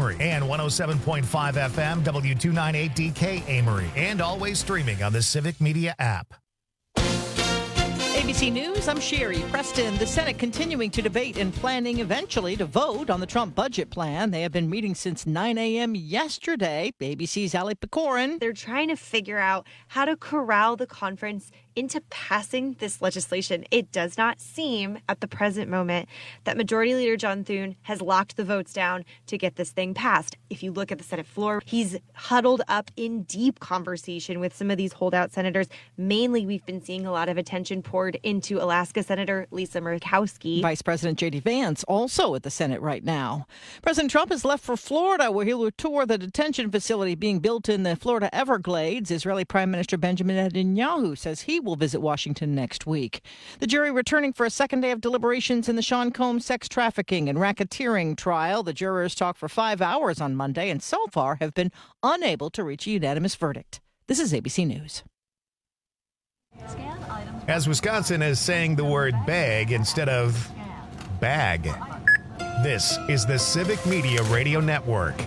Amory, and 107.5 FM W298DK Amory, and always streaming on the Civic Media app. ABC News, I'm Sherry Preston. The Senate continuing to debate and planning eventually to vote on the Trump budget plan. They have been meeting since 9 a.m. yesterday. ABC's Ali Pecorin. They're trying to figure out how to corral the conference into passing this legislation. It does not seem at the present moment that Majority Leader John Thune has locked the votes down to get this thing passed. If you look at the Senate floor, he's huddled up in deep conversation with some of these holdout senators. Mainly, we've been seeing a lot of attention poured into Alaska Senator Lisa Murkowski. Vice President J.D. Vance also at the Senate right now. President Trump has left for Florida, where he will tour the detention facility being built in the Florida Everglades. Israeli Prime Minister Benjamin Netanyahu says he will visit Washington next week. The jury returning for a second day of deliberations in the Sean Combs sex trafficking and racketeering trial. The jurors talked for 5 hours on Monday and so far have been unable to reach a unanimous verdict. This is ABC News. As Wisconsin is saying the word bag instead of bag. This is the Civic Media Radio Network.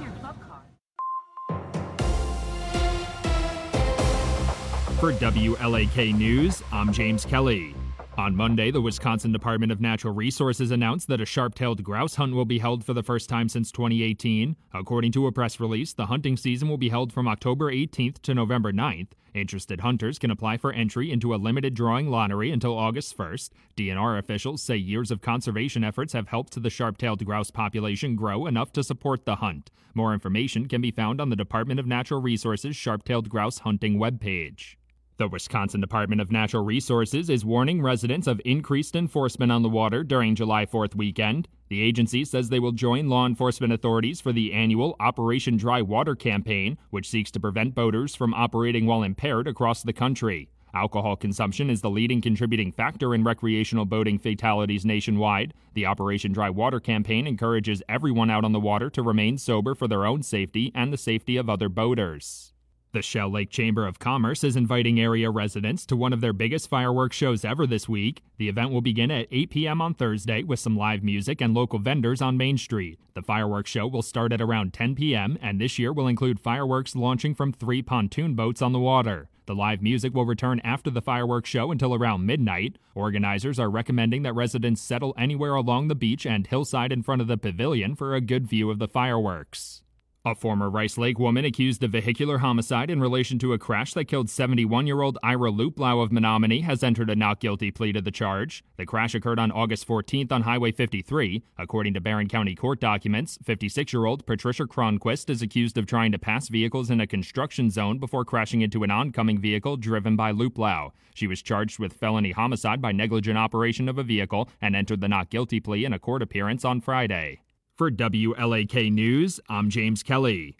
For WLAK News, I'm James Kelly. On Monday, the Wisconsin Department of Natural Resources announced that a sharp-tailed grouse hunt will be held for the first time since 2018. According to a press release, the hunting season will be held from October 18th to November 9th. Interested hunters can apply for entry into a limited drawing lottery until August 1st. DNR officials say years of conservation efforts have helped the sharp-tailed grouse population grow enough to support the hunt. More information can be found on the Department of Natural Resources Sharp-tailed Grouse Hunting webpage. The Wisconsin Department of Natural Resources is warning residents of increased enforcement on the water during July 4th weekend. The agency says they will join law enforcement authorities for the annual Operation Dry Water campaign, which seeks to prevent boaters from operating while impaired across the country. Alcohol consumption is the leading contributing factor in recreational boating fatalities nationwide. The Operation Dry Water campaign encourages everyone out on the water to remain sober for their own safety and the safety of other boaters. The Shell Lake Chamber of Commerce is inviting area residents to one of their biggest fireworks shows ever this week. The event will begin at 8 p.m. on Thursday with some live music and local vendors on Main Street. The fireworks show will start at around 10 p.m. and this year will include fireworks launching from 3 pontoon boats on the water. The live music will return after the fireworks show until around midnight. Organizers are recommending that residents settle anywhere along the beach and hillside in front of the pavilion for a good view of the fireworks. A former Rice Lake woman accused of vehicular homicide in relation to a crash that killed 71-year-old Ira Luplau of Menominee has entered a not guilty plea to the charge. The crash occurred on August 14th on Highway 53. According to Barron County court documents, 56-year-old Patricia Cronquist is accused of trying to pass vehicles in a construction zone before crashing into an oncoming vehicle driven by Luplau. She was charged with felony homicide by negligent operation of a vehicle and entered the not guilty plea in a court appearance on Friday. For WLAK News, I'm James Kelly.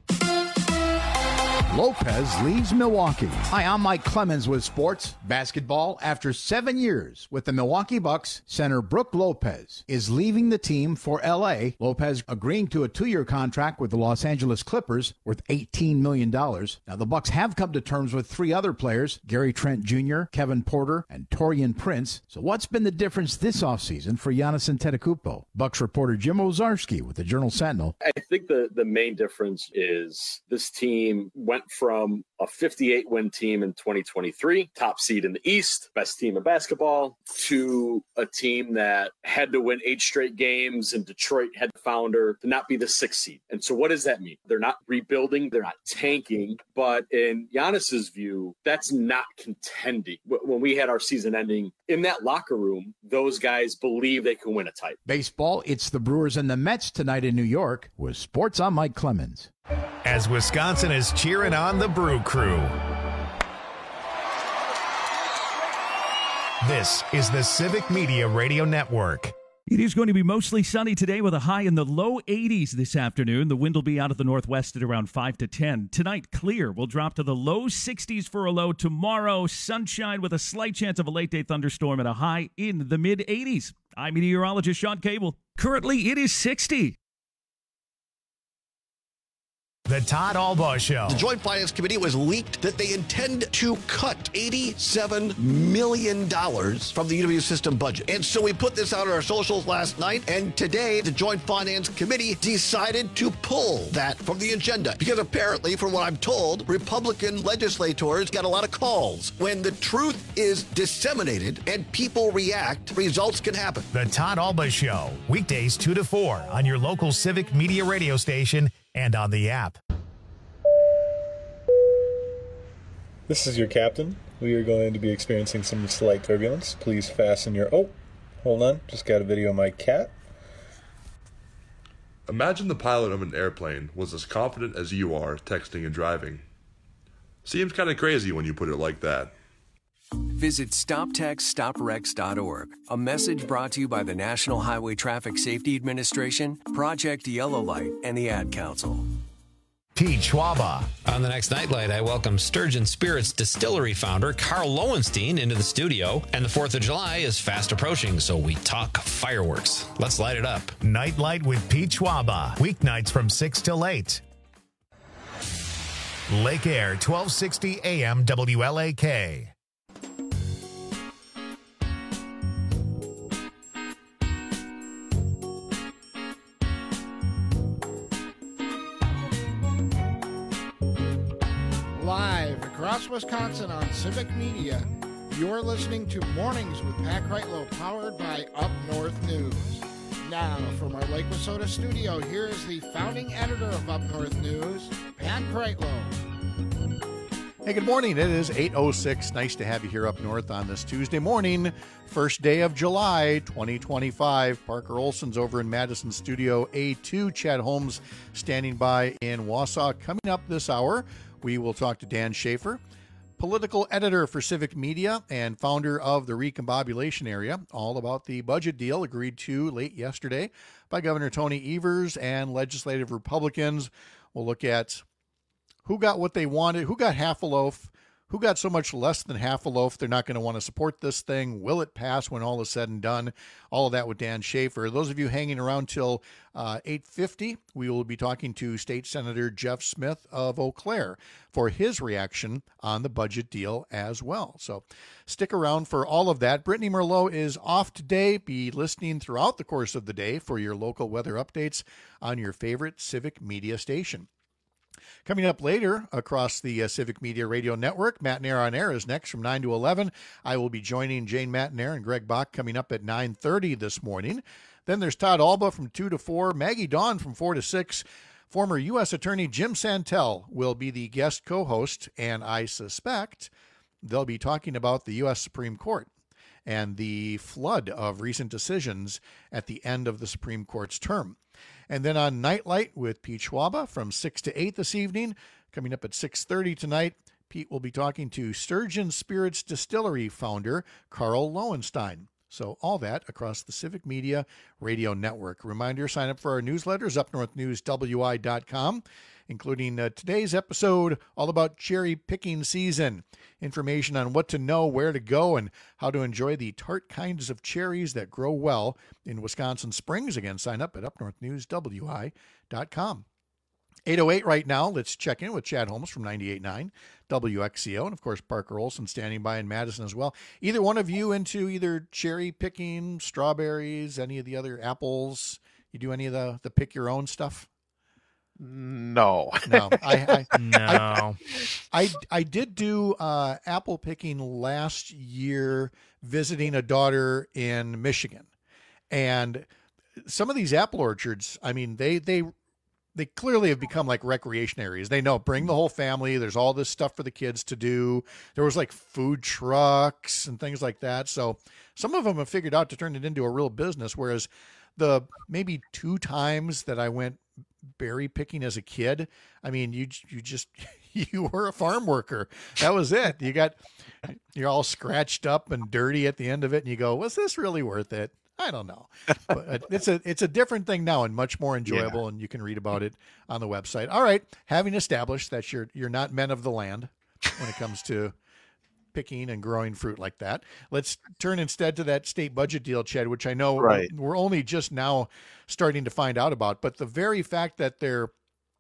Lopez leaves Milwaukee. Hi, I'm Mike Clemens with sports basketball. After 7 years with the Milwaukee Bucks, center Brook Lopez is leaving the team for L.A. Lopez agreeing to a 2-year contract with the Los Angeles Clippers worth $18 million. Now, the Bucks have come to terms with 3 other players, Gary Trent Jr., Kevin Porter, and Taurean Prince. So what's been the difference this offseason for Giannis Antetokounmpo? Bucks reporter Jim Ozarski with the Journal-Sentinel. I think the main difference is this team went from a 58-win team in 2023, top seed in the East, best team in basketball, to a team that had to win 8 straight games, and Detroit had found her to not be the 6th seed. And so what does that mean? They're not rebuilding, they're not tanking, but in Giannis's view, that's not contending. When we had our season ending, in that locker room, those guys believe they can win a title. Baseball, it's the Brewers and the Mets tonight in New York. With sports, I'm Mike Clemens. As Wisconsin is cheering on the Brew Crew. This is the Civic Media Radio Network. It is going to be mostly sunny today with a high in the low 80s this afternoon. The wind will be out of the northwest at around 5 to 10. Tonight, clear. We'll drop to the low 60s for a low. Tomorrow, sunshine with a slight chance of a late-day thunderstorm and a high in the mid-80s. I'm meteorologist Sean Cable. Currently, it is 60. The Todd Albaugh Show. The Joint Finance Committee was leaked that they intend to cut $87 million from the UW system budget. And so we put this out on our socials last night, and today the Joint Finance Committee decided to pull that from the agenda. Because apparently, from what I'm told, Republican legislators got a lot of calls. When the truth is disseminated and people react, results can happen. The Todd Albaugh Show, weekdays 2 to 4 on your local Civic Media radio station and on the app. This is your captain. We are going to be experiencing some slight turbulence. Please fasten your... Oh, hold on. Just got a video of my cat. Imagine the pilot of an airplane was as confident as you are texting and driving. Seems kind of crazy when you put it like that. Visit StopTextsStopWrecks.org. A message brought to you by the National Highway Traffic Safety Administration, Project Yellow Light, and the Ad Council. Pete Schwaba. On the next Nightlight, I welcome Sturgeon Spirits Distillery founder Carl Lowenstein into the studio. And the 4th of July is fast approaching, so we talk fireworks. Let's light it up. Nightlight with Pete Schwaba. Weeknights from 6 till 8. Lake Air, 1260 AM WLAK. Live across Wisconsin on Civic Media, you're listening to Mornings with Pat Kreitlow, powered by Up North News. Now, from our Lake Wissota studio, here is the founding editor of Up North News, Pat Kreitlow. Hey, good morning. It is 8:06. Nice to have you here up north on this Tuesday morning, first day of July, 2025. Parker Olson's over in Madison Studio A2. Chad Holmes standing by in Wausau. Coming up this hour, we will talk to Dan Schaefer, political editor for Civic Media and founder of the Recombobulation Area, all about the budget deal agreed to late yesterday by Governor Tony Evers and legislative Republicans. We'll look at who got what they wanted, who got half a loaf, who got so much less than half a loaf they're not going to want to support this thing. Will it pass when all is said and done? All of that with Dan Schaefer. Those of you hanging around till 8:50, we will be talking to State Senator Jeff Smith of Eau Claire for his reaction on the budget deal as well. So stick around for all of that. Brittany Merlot is off today. Be listening throughout the course of the day for your local weather updates on your favorite Civic Media station. Coming up later across the Civic Media Radio Network, Matt Nair on Air is next from 9 to 11. I will be joining Jane Matt-Nair and Greg Bach coming up at 9:30 this morning. Then there's Todd Albaugh from 2 to 4, Maggie Dawn from 4 to 6. Former U.S. Attorney Jim Santel will be the guest co-host, and I suspect they'll be talking about the U.S. Supreme Court and the flood of recent decisions at the end of the Supreme Court's term. And then on Nightlight with Pete Schwaba from 6 to 8 this evening. Coming up at 6:30 tonight, Pete will be talking to Sturgeon Spirits Distillery founder Carl Lowenstein. So all that across the Civic Media Radio Network. Reminder, sign up for our newsletters, upnorthnewswi.com, including today's episode all about cherry picking season. Information on what to know, where to go, and how to enjoy the tart kinds of cherries that grow well in Wisconsin Springs. Again, sign up at upnorthnewswi.com. 8:08 right now. Let's check in with Chad Holmes from 98.9 WXCO, and of course Parker Olson standing by in Madison as well. Either one of you into either cherry picking, strawberries, any of the other apples? You do any of the pick your own stuff? No. No. No. I did do apple picking last year, visiting a daughter in Michigan, and some of these apple orchards, I mean, they clearly have become like recreation areas. They know, bring the whole family. There's all this stuff for the kids to do. There was like food trucks and things like that. So some of them have figured out to turn it into a real business. Whereas the maybe 2 times that I went berry picking as a kid, I mean, you were a farm worker. That was it. You're all scratched up and dirty at the end of it. And you go, was this really worth it? I don't know, but it's a different thing now and much more enjoyable. Yeah. And you can read about it on the website. All right. Having established that you're not men of the land when it comes to picking and growing fruit like that, let's turn instead to that state budget deal, Chad, which I know we're only just now starting to find out about, but the very fact that they're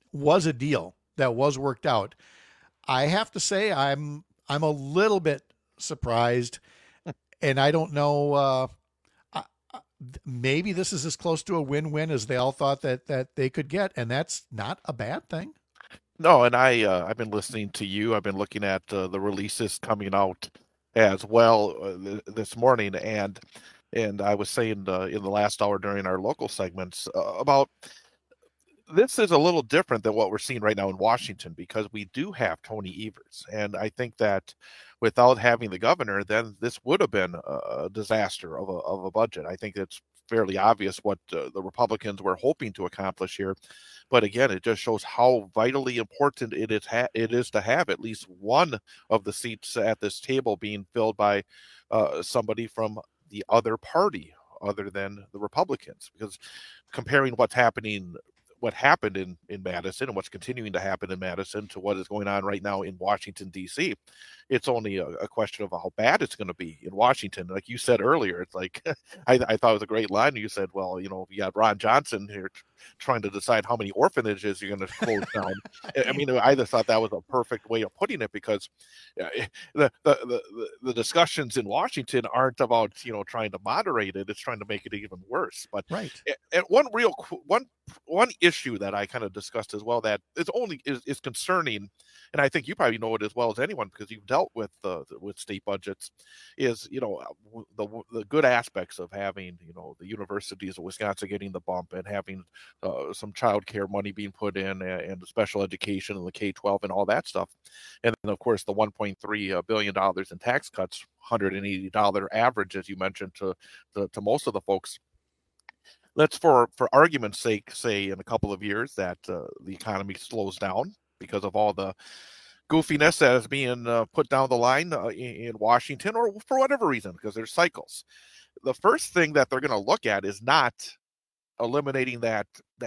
was a deal that was worked out. I have to say I'm a little bit surprised, and I don't know. Maybe this is as close to a win-win as they all thought that they could get, and that's not a bad thing. No, and I've been listening to you. I've been looking at the releases coming out as well this morning, and I was saying in the last hour during our local segments about this is a little different than what we're seeing right now in Washington, because we do have Tony Evers, and I think that without having the governor, then this would have been a disaster of a budget. I think it's fairly obvious what the Republicans were hoping to accomplish here. But again, it just shows how vitally important it is to have at least one of the seats at this table being filled by somebody from the other party other than the Republicans. Because comparing what happened in Madison and what's continuing to happen in Madison to what is going on right now in Washington, D.C., it's only a question of how bad it's going to be in Washington. Like you said earlier, it's like, I thought it was a great line. You said, well, you got Ron Johnson here trying to decide how many orphanages you're going to close down. I mean, I just thought that was a perfect way of putting it, because the discussions in Washington aren't about, trying to moderate it. It's trying to make it even worse. But right. And one issue that I kind of discussed as well that is concerning, and I think you probably know it as well as anyone because you've dealt with state budgets, is the good aspects of having the universities of Wisconsin getting the bump and having some child care money being put in and special education and the K-12 and all that stuff, and then of course the $1.3 billion in tax cuts, $180 average, as you mentioned, to most of the folks. Let's, for argument's sake, say in a couple of years that the economy slows down because of all the goofiness that is being put down the line in Washington, or for whatever reason, because there's cycles. The first thing that they're going to look at is not eliminating that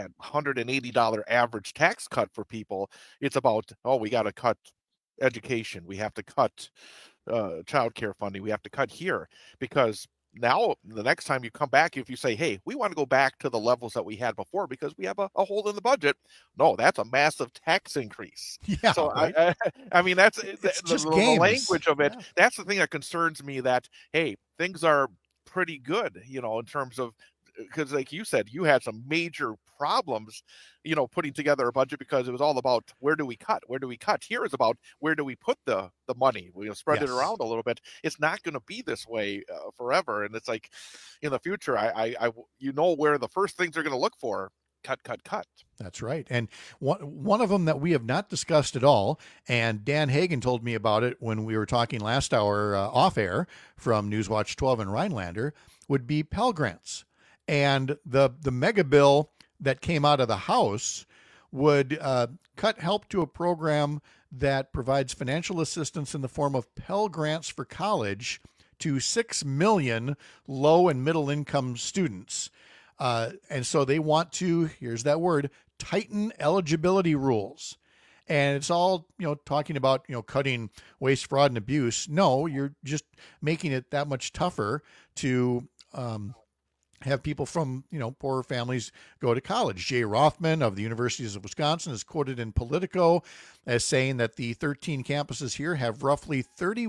$180 average tax cut for people. It's about, we got to cut education. We have to cut child care funding. We have to cut here, because now the next time you come back, if you say, hey, we want to go back to the levels that we had before because we have a hole in the budget, no, that's a massive tax increase. Yeah, so right? I mean, that's just the language of it. Yeah. That's the thing that concerns me, that, hey, things are pretty good, in terms of, because like you said, you had some major problems, putting together a budget, because it was all about where do we cut? Here is about where do we put the money? We'll spread it around a little bit. It's not going to be this way forever. And it's like in the future, I where the first things are going to look for. Cut. That's right. And one of them that we have not discussed at all, and Dan Hagan told me about it when we were talking last hour off air from Newswatch 12 and Rhinelander, would be Pell Grants. And the mega bill that came out of the House would cut help to a program that provides financial assistance in the form of Pell Grants for college to 6 million low and middle income students. And so they want to, here's that word, tighten eligibility rules. And it's all, talking about, cutting waste, fraud, and abuse. No, you're just making it that much tougher to have people from, poorer families go to college. Jay Rothman of the Universities of Wisconsin is quoted in Politico as saying that the 13 campuses here have roughly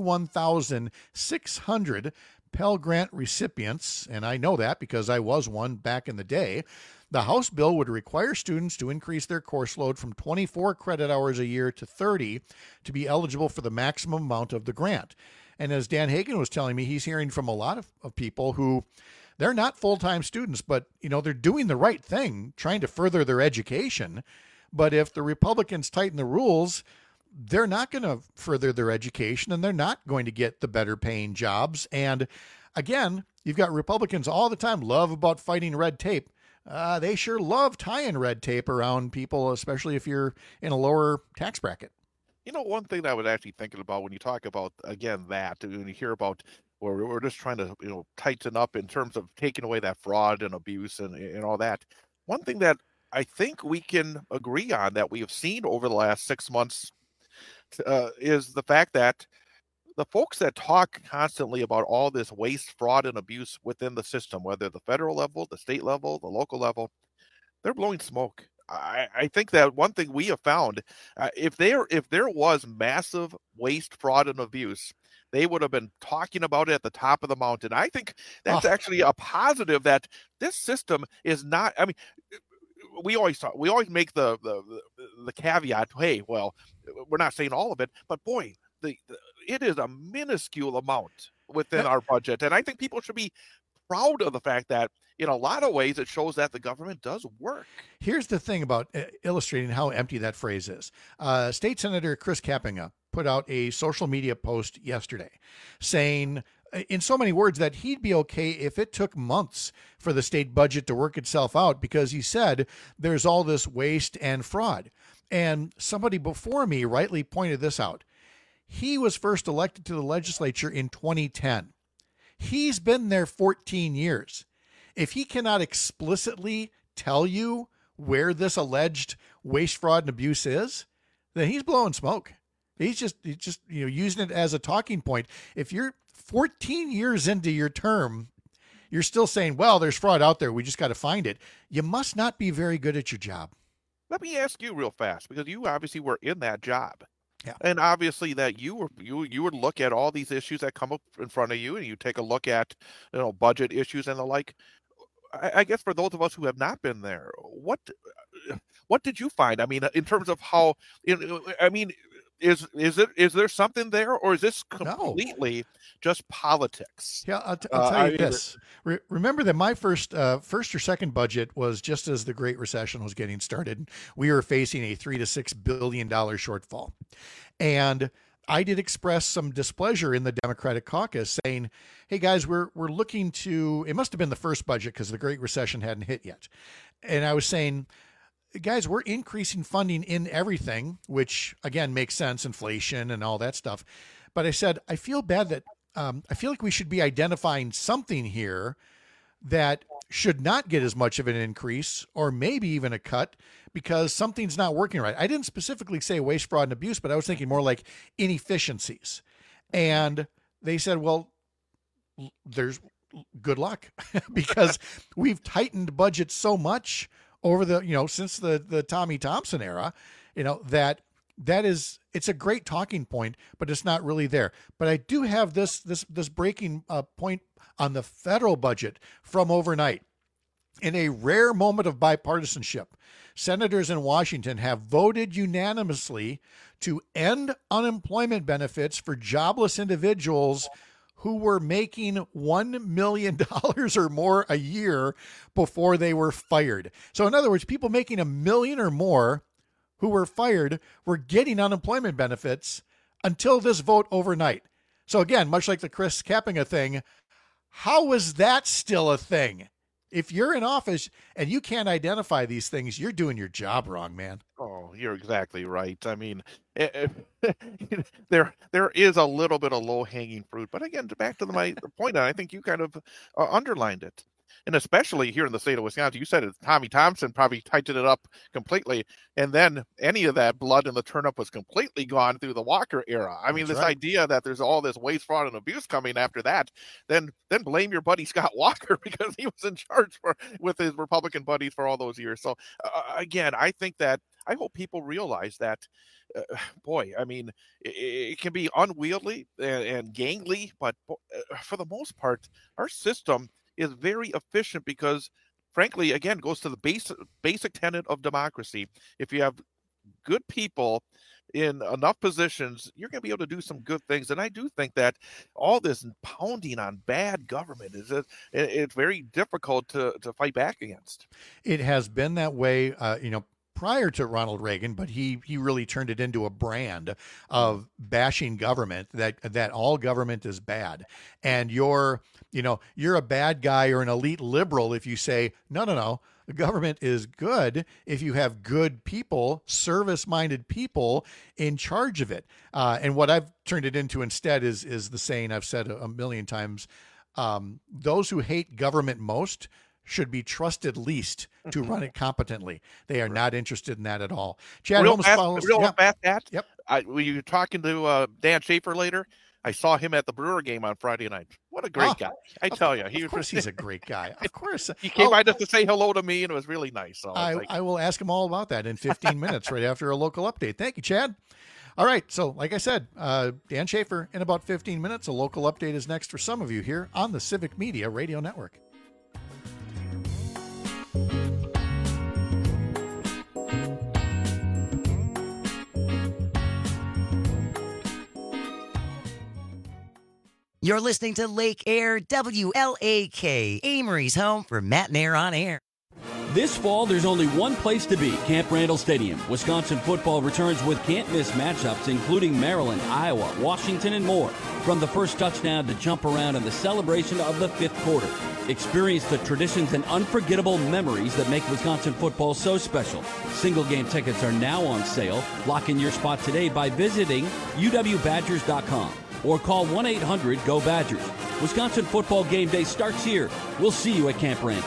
31,600 Pell Grant recipients, and I know that because I was one back in the day. The House bill would require students to increase their course load from 24 credit hours a year to 30 to be eligible for the maximum amount of the grant. And as Dan Hagan was telling me, he's hearing from a lot of people who, they're not full-time students, but, they're doing the right thing, trying to further their education. But if the Republicans tighten the rules, they're not going to further their education, and they're not going to get the better paying jobs. And again, you've got Republicans all the time love about fighting red tape. They sure love tying red tape around people, especially if you're in a lower tax bracket. One thing that I was actually thinking about when you talk about, again, that, when you hear about where we're just trying to, tighten up in terms of taking away that fraud and abuse and all that. One thing that I think we can agree on that we have seen over the last 6 months is the fact that the folks that talk constantly about all this waste, fraud, and abuse within the system, whether the federal level, the state level, the local level, they're blowing smoke. I think that one thing we have found, if there was massive waste, fraud, and abuse, they would have been talking about it at the top of the mountain. I think that's actually a positive, that this system is not. I mean, we always make the caveat. Hey, well, we're not saying all of it, but boy, it is a minuscule amount within our budget, and I think people should be proud of the fact that in a lot of ways it shows that the government does work. Here's the thing about illustrating how empty that phrase is. State Senator Chris Kapenga put out a social media post yesterday saying in so many words that he'd be okay if it took months for the state budget to work itself out, because he said there's all this waste and fraud. And somebody before me rightly pointed this out. He was first elected to the legislature in 2010. He's been there 14 years. If he cannot explicitly tell you where this alleged waste, fraud, and abuse is, then he's blowing smoke. He's just using it as a talking point. If you're 14 years into your term, you're still saying, well, there's fraud out there, we just got to find it. You must not be very good at your job. Let me ask you real fast, because you obviously were in that job. Yeah. And obviously that you would look at all these issues that come up in front of you, and you take a look at, budget issues and the like. I guess for those of us who have not been there, what did you find? I mean, in terms of how, is there something there, or is this completely just politics? Yeah, I'll tell you this. Remember that my first or second budget was just as the Great Recession was getting started. We were facing a $3 to $6 billion shortfall, and I did express some displeasure in the Democratic caucus, saying, "Hey guys, we're looking to." It must have been the first budget because the Great Recession hadn't hit yet, and I was saying, guys, we're increasing funding in everything, which again makes sense, inflation and all that stuff. But I said, I feel bad that I feel like we should be identifying something here that should not get as much of an increase, or maybe even a cut, because something's not working right. I didn't specifically say waste, fraud, and abuse, but I was thinking more like inefficiencies. And they said, well, there's good luck because we've tightened budgets so much over the, since the Tommy Thompson era, it's a great talking point, but it's not really there. But I do have this breaking point on the federal budget from overnight. In a rare moment of bipartisanship, senators in Washington have voted unanimously to end unemployment benefits for jobless individuals who were making $1 million or more a year before they were fired. So in other words, people making $1 million or more who were fired were getting unemployment benefits until this vote overnight. So again, much like the Chris Kapenga thing, how is that still a thing? If you're in office and you can't identify these things, you're doing your job wrong, man. Oh, you're exactly right. I mean, there is a little bit of low-hanging fruit. But again, back to my point, I think you kind of underlined it. And especially here in the state of Wisconsin, you said it, Tommy Thompson probably tightened it up completely. And then any of that blood in the turnip was completely gone through the Walker era. I mean, idea that there's all this waste, fraud, and abuse coming after that, then blame your buddy Scott Walker because he was in charge with his Republican buddies for all those years. So again, I think that I hope people realize that, boy, I mean, it can be unwieldy and gangly, but for the most part, our system is very efficient because, frankly, again, goes to the basic tenet of democracy. If you have good people in enough positions, you're going to be able to do some good things. And I do think that all this pounding on bad government it's very difficult to fight back against. It has been that way, prior to Ronald Reagan, but he really turned it into a brand of bashing government, that all government is bad. And you're a bad guy or an elite liberal if you say, no, the government is good if you have good people, service-minded people in charge of it. And what I've turned it into instead is the saying I've said a million times, those who hate government most should be trusted least to run it competently. They are not interested in that at all. Chad Holmes follows. Fast, Yep. Were you talking to Dan Schaefer later? I saw him at the Brewer game on Friday night. What a great guy. I tell you. Of course he's a great guy. Of course. He came by just to say hello to me, and it was really nice. So I will ask him all about that in 15 minutes right after a local update. Thank you, Chad. All right, so like I said, Dan Schaefer in about 15 minutes. A local update is next for some of you here on the Civic Media Radio Network. You're listening to Lake Air WLAK, Amory's home for Matt and Air on Air. This fall, there's only one place to be, Camp Randall Stadium. Wisconsin football returns with can't-miss matchups, including Maryland, Iowa, Washington, and more. From the first touchdown to jump around and the celebration of the fifth quarter. Experience the traditions and unforgettable memories that make Wisconsin football so special. Single-game tickets are now on sale. Lock in your spot today by visiting uwbadgers.com. or call 1-800-GO-BADGERS. Wisconsin football game day starts here. We'll see you at Camp Randall.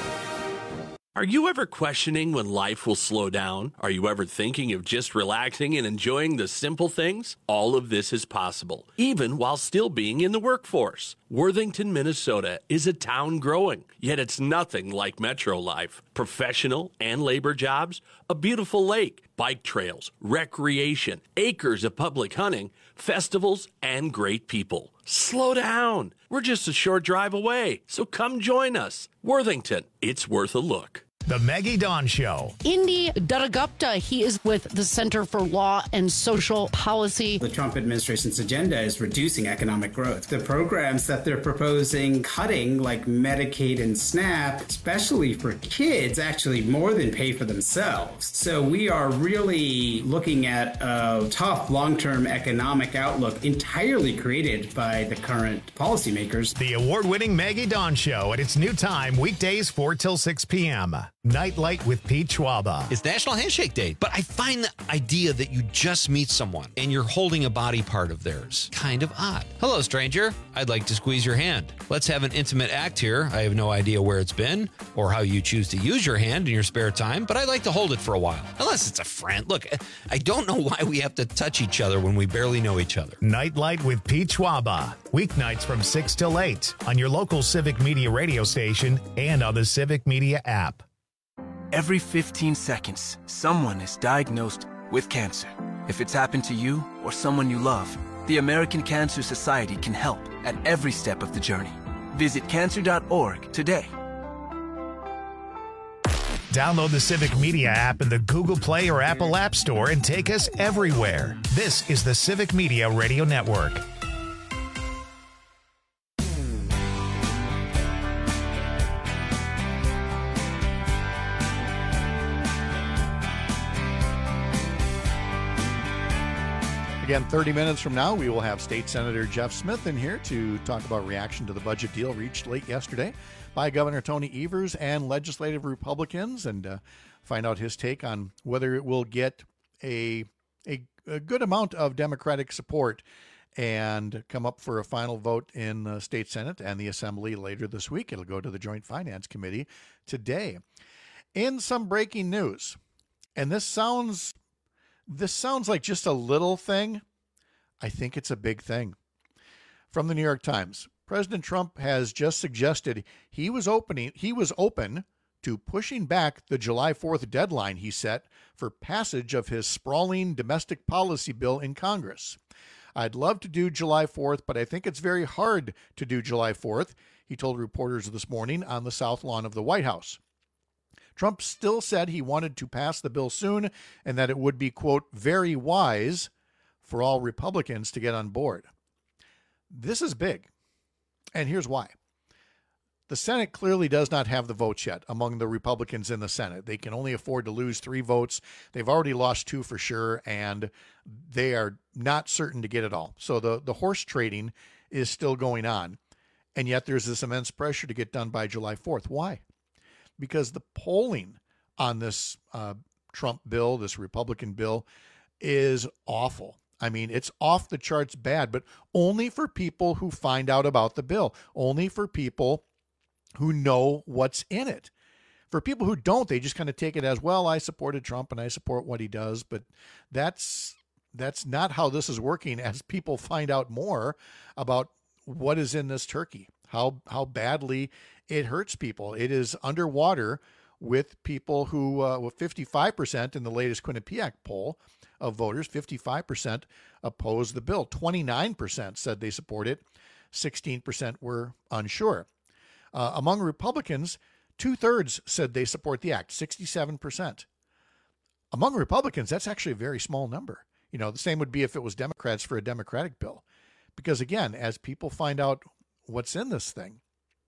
Are you ever questioning when life will slow down? Are you ever thinking of just relaxing and enjoying the simple things? All of this is possible, even while still being in the workforce. Worthington, Minnesota is a town growing, yet it's nothing like metro life. Professional and labor jobs, a beautiful lake, bike trails, recreation, acres of public hunting, festivals, and great people. Slow down. We're just a short drive away, so come join us. Worthington, it's worth a look. The Maggie Dawn Show. Indy Dattagupta, he is with the Center for Law and Social Policy. The Trump administration's agenda is reducing economic growth. The programs that they're proposing cutting, like Medicaid and SNAP, especially for kids, actually more than pay for themselves. So we are really looking at a tough long-term economic outlook entirely created by the current policymakers. The award-winning Maggie Dawn Show at its new time, weekdays 4 till 6 p.m. Nightlight with Pete Schwaba. It's National Handshake Day, but I find the idea that you just meet someone and you're holding a body part of theirs kind of odd. Hello, stranger. I'd like to squeeze your hand. Let's have an intimate act here. I have no idea where it's been or how you choose to use your hand in your spare time, but I'd like to hold it for a while. Unless it's a friend. Look, I don't know why we have to touch each other when we barely know each other. Nightlight with Pete Schwaba. Weeknights from 6 till 8 on your local Civic Media radio station and on the Civic Media app. Every 15 seconds, someone is diagnosed with cancer. If it's happened to you or someone you love, the American Cancer Society can help at every step of the journey. Visit cancer.org today. Download the Civic Media app in the Google Play or Apple App Store and take us everywhere. This is the Civic Media Radio Network. Again, 30 minutes from now, we will have State Senator Jeff Smith in here to talk about reaction to the budget deal reached late yesterday by Governor Tony Evers and legislative Republicans, and find out his take on whether it will get a good amount of Democratic support and come up for a final vote in the State Senate and the Assembly later this week. It'll go to the Joint Finance Committee today. In some breaking news, and this sounds like just a little thing. I think it's a big thing. From the New York Times, President Trump has just suggested he was open to pushing back the July 4th deadline he set for passage of his sprawling domestic policy bill in Congress. I'd love to do July 4th, but I think it's very hard to do July 4th, he told reporters this morning on the South Lawn of the White House. Trump still said he wanted to pass the bill soon and that it would be, quote, very wise for all Republicans to get on board. This is big, and here's why. The Senate clearly does not have the votes yet among the Republicans in the Senate. They can only afford to lose 3 votes. They've already lost 2 for sure, and they are not certain to get it all. So the horse trading is still going on, and yet there's this immense pressure to get done by July 4th. Why? Because the polling on this Trump bill, this Republican bill, is awful. I mean, it's off the charts bad, but only for people who find out about the bill, only for people who know what's in it. For people who don't, they just kind of take it as, well, I supported Trump and I support what he does, but that's that's not how this is working as people find out more about what is in this turkey, how badly it hurts people. It is underwater with people who, with 55% in the latest Quinnipiac poll of voters, 55% opposed the bill. 29% said they support it. 16% were unsure. Among Republicans, 2/3 said they support the act, 67%. Among Republicans, that's actually a very small number. You know, the same would be if it was Democrats for a Democratic bill. Because again, as people find out what's in this thing,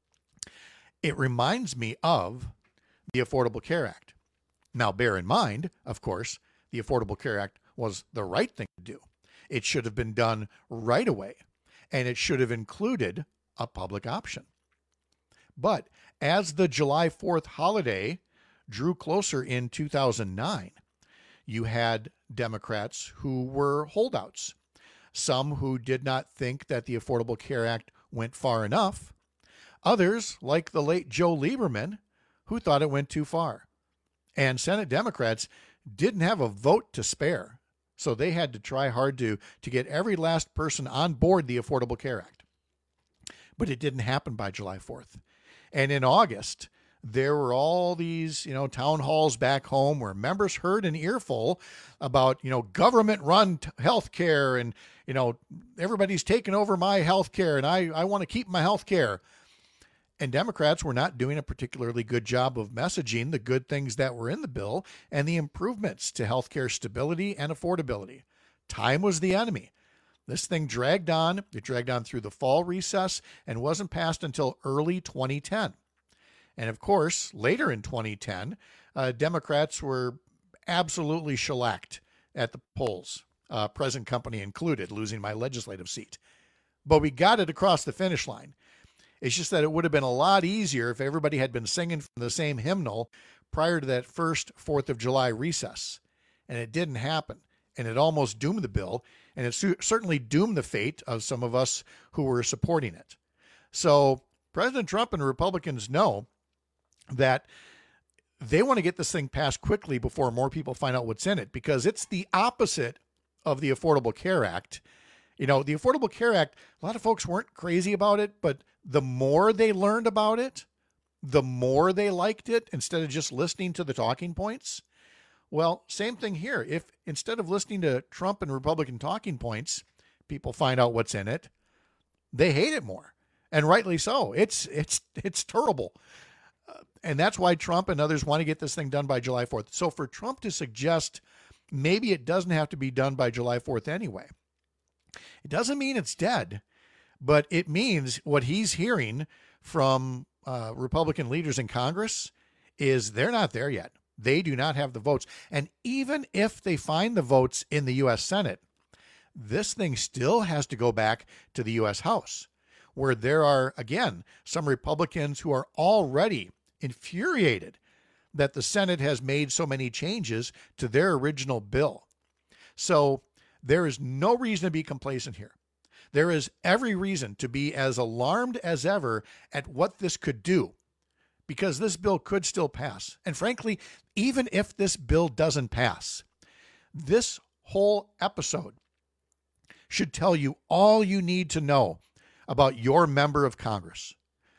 it reminds me of the Affordable Care Act. Now, bear in mind, of course, the Affordable Care Act was the right thing to do. It should have been done right away, and it should have included a public option. But as the July 4th holiday drew closer in 2009, you had Democrats who were holdouts, some who did not think that the Affordable Care Act went far enough, others, like the late Joe Lieberman, who thought it went too far. And Senate Democrats didn't have a vote to spare, so they had to try hard to get every last person on board the Affordable Care Act. But it didn't happen by July 4th. And in August, there were all these, town halls back home where members heard an earful about, government-run health care and, everybody's taking over my health care and I want to keep my health care. And Democrats were not doing a particularly good job of messaging the good things that were in the bill and the improvements to healthcare stability and affordability. Time was the enemy. This thing dragged on. It dragged on through the fall recess and wasn't passed until early 2010. And of course, later in 2010, Democrats were absolutely shellacked at the polls, present company included, losing my legislative seat. But we got it across the finish line. It's just that it would have been a lot easier if everybody had been singing from the same hymnal prior to that first 4th of July recess. And it didn't happen. And it almost doomed the bill. And it certainly doomed the fate of some of us who were supporting it. So President Trump and Republicans know that they want to get this thing passed quickly before more people find out what's in it, because it's the opposite of the Affordable Care Act. The Affordable Care Act, a lot of folks weren't crazy about it, but the more they learned about it, the more they liked it instead of just listening to the talking points. Well, same thing here. If instead of listening to Trump and Republican talking points, people find out what's in it, they hate it more. And rightly so. It's terrible. And that's why Trump and others want to get this thing done by July 4th. So for Trump to suggest maybe it doesn't have to be done by July 4th anyway, it doesn't mean it's dead, but it means what he's hearing from Republican leaders in Congress is they're not there yet. They do not have the votes. And even if they find the votes in the U.S. Senate, this thing still has to go back to the U.S. House, where there are, again, some Republicans who are already infuriated that the Senate has made so many changes to their original bill. So there is no reason to be complacent here. There is every reason to be as alarmed as ever at what this could do, because this bill could still pass. And frankly, even if this bill doesn't pass, this whole episode should tell you all you need to know about your member of Congress.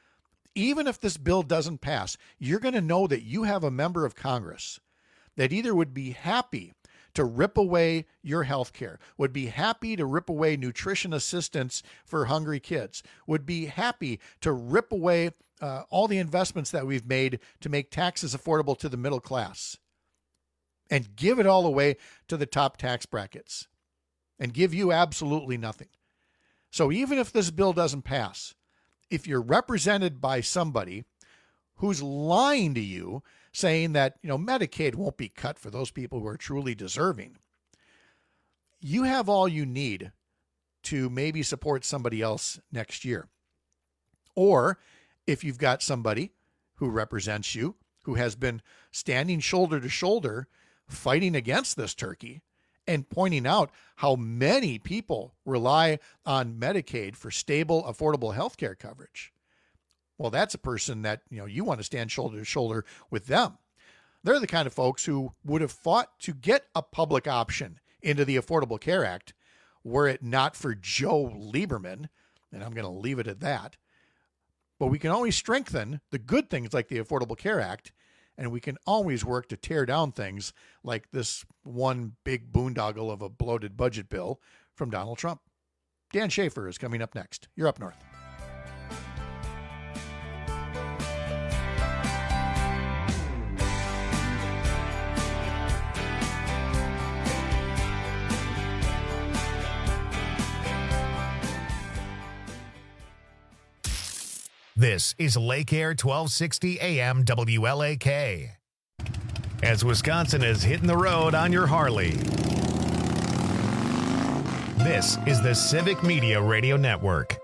Even if this bill doesn't pass, you're going to know that you have a member of Congress that either would be happy to rip away your health care, would be happy to rip away nutrition assistance for hungry kids, would be happy to rip away all the investments that we've made to make taxes affordable to the middle class, and give it all away to the top tax brackets and give you absolutely nothing. So even if this bill doesn't pass, if you're represented by somebody who's lying to you, saying that, Medicaid won't be cut for those people who are truly deserving, you have all you need to maybe support somebody else next year. Or if you've got somebody who represents you, who has been standing shoulder to shoulder, fighting against this turkey and pointing out how many people rely on Medicaid for stable, affordable health care coverage, well, that's a person that, you want to stand shoulder to shoulder with them. They're the kind of folks who would have fought to get a public option into the Affordable Care Act, were it not for Joe Lieberman, and I'm going to leave it at that. But we can always strengthen the good things like the Affordable Care Act, and we can always work to tear down things like this one big boondoggle of a bloated budget bill from Donald Trump. Dan Schaefer is coming up next. You're Up North. This is Lake Air 1260 AM WLAK. As Wisconsin is hitting the road on your Harley. This is the Civic Media Radio Network.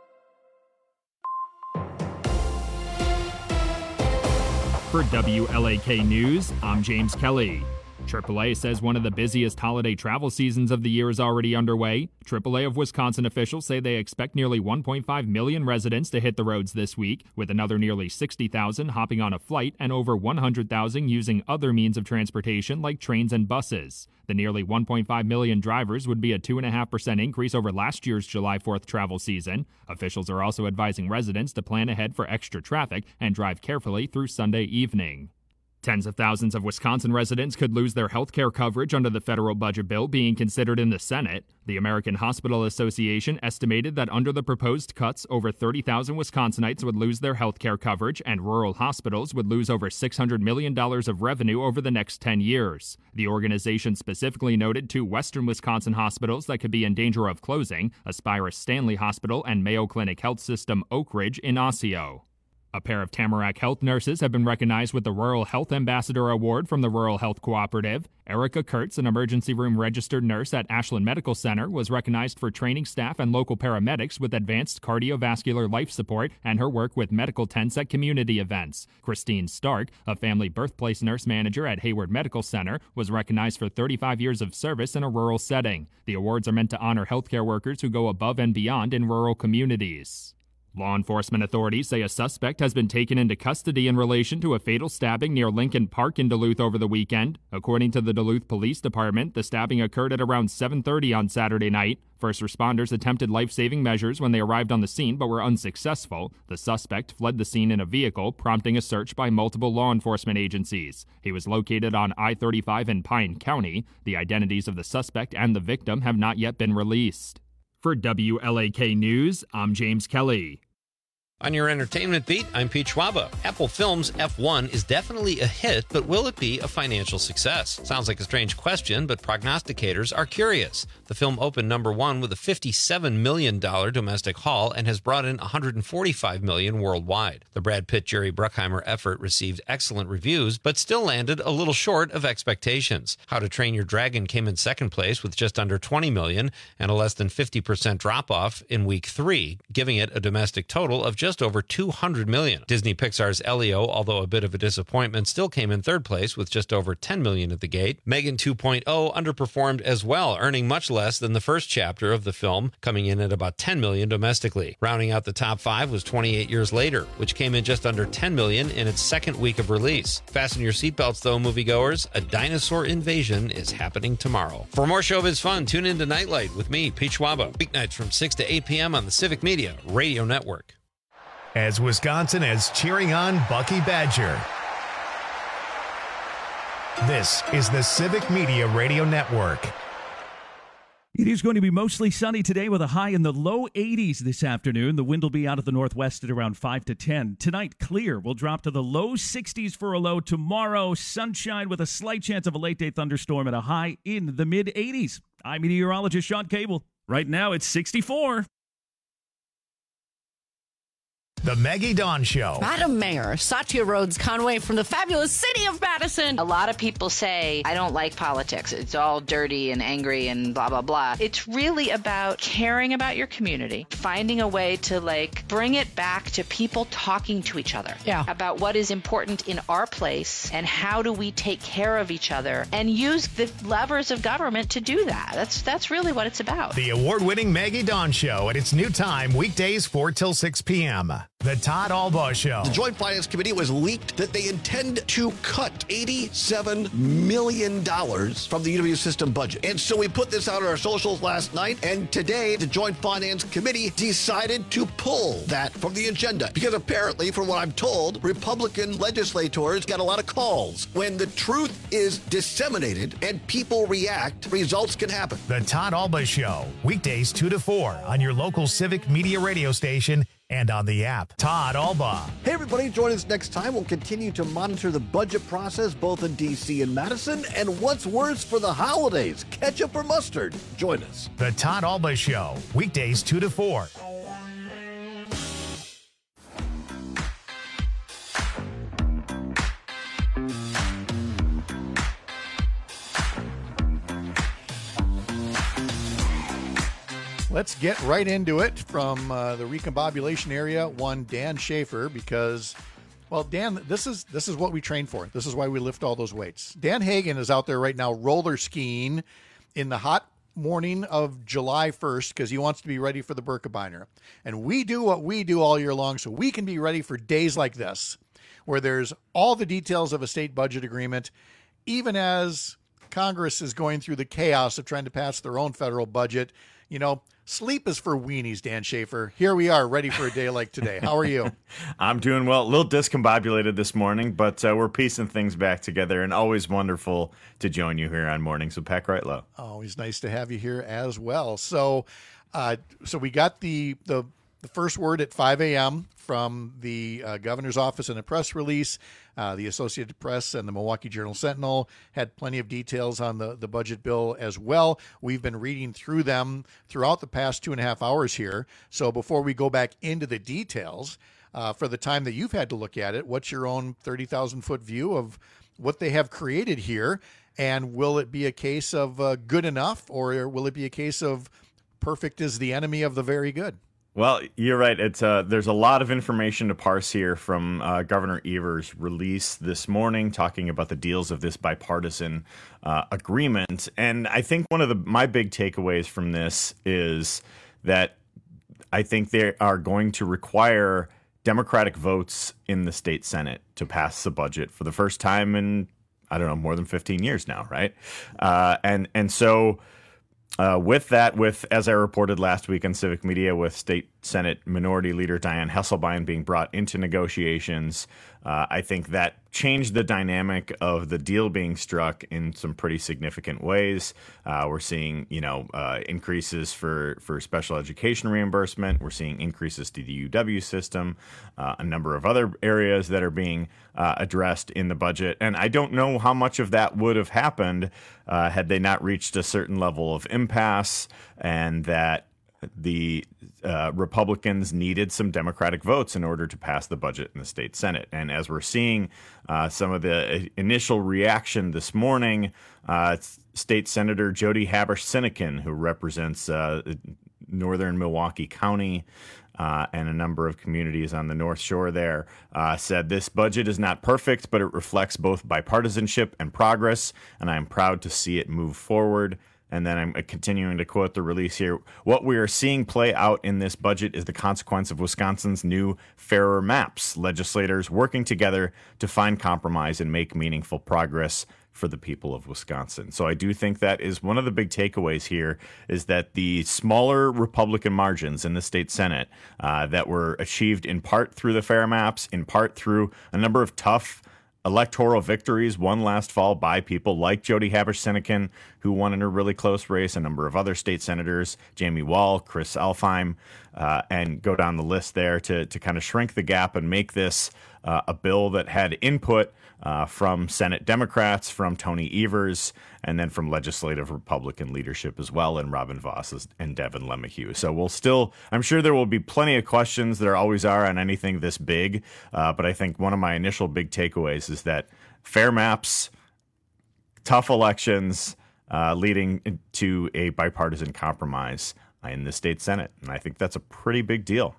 For WLAK News, I'm James Kelly. AAA says one of the busiest holiday travel seasons of the year is already underway. AAA of Wisconsin officials say they expect nearly 1.5 million residents to hit the roads this week, with another nearly 60,000 hopping on a flight and over 100,000 using other means of transportation like trains and buses. The nearly 1.5 million drivers would be a 2.5% increase over last year's July 4th travel season. Officials are also advising residents to plan ahead for extra traffic and drive carefully through Sunday evening. Tens of thousands of Wisconsin residents could lose their health care coverage under the federal budget bill being considered in the Senate. The American Hospital Association estimated that under the proposed cuts, over 30,000 Wisconsinites would lose their health care coverage, and rural hospitals would lose over $600 million of revenue over the next 10 years. The organization specifically noted two western Wisconsin hospitals that could be in danger of closing, Aspira Stanley Hospital and Mayo Clinic Health System Oak Ridge in Osseo. A pair of Tamarack Health nurses have been recognized with the Rural Health Ambassador Award from the Rural Health Cooperative. Erica Kurtz, an emergency room registered nurse at Ashland Medical Center, was recognized for training staff and local paramedics with advanced cardiovascular life support and her work with medical tents at community events. Christine Stark, a family birthplace nurse manager at Hayward Medical Center, was recognized for 35 years of service in a rural setting. The awards are meant to honor healthcare workers who go above and beyond in rural communities. Law enforcement authorities say a suspect has been taken into custody in relation to a fatal stabbing near Lincoln Park in Duluth over the weekend. According to the Duluth Police Department, the stabbing occurred at around 7:30 on Saturday night. First responders attempted life-saving measures when they arrived on the scene but were unsuccessful. The suspect fled the scene in a vehicle, prompting a search by multiple law enforcement agencies. He was located on I-35 in Pine County. The identities of the suspect and the victim have not yet been released. For WLAK News, I'm James Kelly. On your entertainment beat, I'm Pete Schwaba. Apple Films' F1 is definitely a hit, but will it be a financial success? Sounds like a strange question, but prognosticators are curious. The film opened number one with a $57 million domestic haul and has brought in $145 million worldwide. The Brad Pitt-Jerry Bruckheimer effort received excellent reviews, but still landed a little short of expectations. How to Train Your Dragon came in second place with just under $20 million and a less than 50% drop-off in week 3, giving it a domestic total of just over $200 million. Disney Pixar's Elio, although a bit of a disappointment, still came in third place with just over $10 million at the gate. Megan 2.0 underperformed as well, earning much less than the first chapter of the film, coming in at about $10 million domestically. Rounding out the top 5 was 28 Years Later, which came in just under $10 million in its second week of release. Fasten your seatbelts though, moviegoers. A dinosaur invasion is happening tomorrow. For more showbiz fun, tune in to Nightlight with me, Pete Schwaba, weeknights from 6 to 8 p.m. on the Civic Media Radio Network. As Wisconsin is cheering on Bucky Badger. This is the Civic Media Radio Network. It is going to be mostly sunny today with a high in the low 80s this afternoon. The wind will be out of the northwest at around 5 to 10. Tonight, clear. We'll drop to the low 60s for a low. Tomorrow, sunshine with a slight chance of a late-day thunderstorm and a high in the mid-80s. I'm meteorologist Sean Cable. Right now, it's 64. The Maggie Dawn Show. Madam Mayor, Satya Rhodes Conway from the fabulous city of Madison. A lot of people say, I don't like politics. It's all dirty and angry and blah, blah, blah. It's really about caring about your community, finding a way to bring it back to people talking to each other about what is important in our place and how do we take care of each other and use the levers of government to do that. That's really what it's about. The award-winning Maggie Dawn Show at its new time, weekdays 4 till 6 p.m. The Todd Albaugh Show. The Joint Finance Committee was leaked that they intend to cut $87 million from the UW system budget. And so we put this out on our socials last night, and today the Joint Finance Committee decided to pull that from the agenda. Because apparently, from what I'm told, Republican legislators got a lot of calls. When the truth is disseminated and people react, results can happen. The Todd Albaugh Show, weekdays 2 to 4 on your local Civic Media radio station and on the app. Todd Albaugh. Hey, everybody, join us next time. We'll continue to monitor the budget process both in D.C. and Madison. And what's worse for the holidays, ketchup or mustard? Join us. The Todd Albaugh Show, weekdays 2 to 4. Let's get right into it from the recombobulation area. One, Dan Schaefer, because, well, Dan, this is what we train for. This is why we lift all those weights. Dan Hagen is out there right now roller skiing in the hot morning of July 1st because he wants to be ready for the Birkebeiner. And we do what we do all year long so we can be ready for days like this, where there's all the details of a state budget agreement, even as Congress is going through the chaos of trying to pass their own federal budget. You know, sleep is for weenies, Dan Schaefer. Here we are, ready for a day like today. How are you? I'm doing well. A little discombobulated this morning, but we're piecing things back together, and always wonderful to join you here on Mornings with Pat Kreitlow. Always nice to have you here as well. So we got the first word at 5 a.m. from the governor's office in a press release. The Associated Press and the Milwaukee Journal-Sentinel had plenty of details on the budget bill as well. We've been reading through them throughout the past 2.5 hours here. So before we go back into the details, for the time that you've had to look at it, what's your own 30,000-foot view of what they have created here? And will it be a case of good enough, or will it be a case of perfect is the enemy of the very good? Well, you're right. It's there's a lot of information to parse here from Governor Evers' release this morning, talking about the deals of this bipartisan agreement. And I think one of my big takeaways from this is that I think they are going to require Democratic votes in the state Senate to pass the budget for the first time in, I don't know, more than 15 years now, right? And so with that, as I reported last week on Civic Media, with State Senate Minority Leader Dianne Hesselbein being brought into negotiations, I think that changed the dynamic of the deal being struck in some pretty significant ways. We're seeing, increases for special education reimbursement. We're seeing increases to the UW system, a number of other areas that are being addressed in the budget. And I don't know how much of that would have happened had they not reached a certain level of impasse, and that the Republicans needed some Democratic votes in order to pass the budget in the state Senate. And as we're seeing some of the initial reaction this morning, State Senator Jody Habush-Sinekin, who represents northern Milwaukee County and a number of communities on the North Shore there, said this budget is not perfect, but it reflects both bipartisanship and progress, and I am proud to see it move forward. And then I'm continuing to quote the release here. What we are seeing play out in this budget is the consequence of Wisconsin's new fairer maps, legislators working together to find compromise and make meaningful progress for the people of Wisconsin. So I do think that is one of the big takeaways here, is that the smaller Republican margins in the state Senate that were achieved in part through the fair maps, in part through a number of tough electoral victories won last fall by people like Jody Habush-Sinekin, who won in a really close race, a number of other state senators, Jamie Wall, Chris Alfheim, and go down the list there to kind of shrink the gap and make this a bill that had input from Senate Democrats, from Tony Evers, and then from legislative Republican leadership as well, and Robin Voss and Devin LeMahieu. So I'm sure there will be plenty of questions, there always are on anything this big, but I think one of my initial big takeaways is that fair maps, tough elections, leading to a bipartisan compromise in the state Senate. And I think that's a pretty big deal.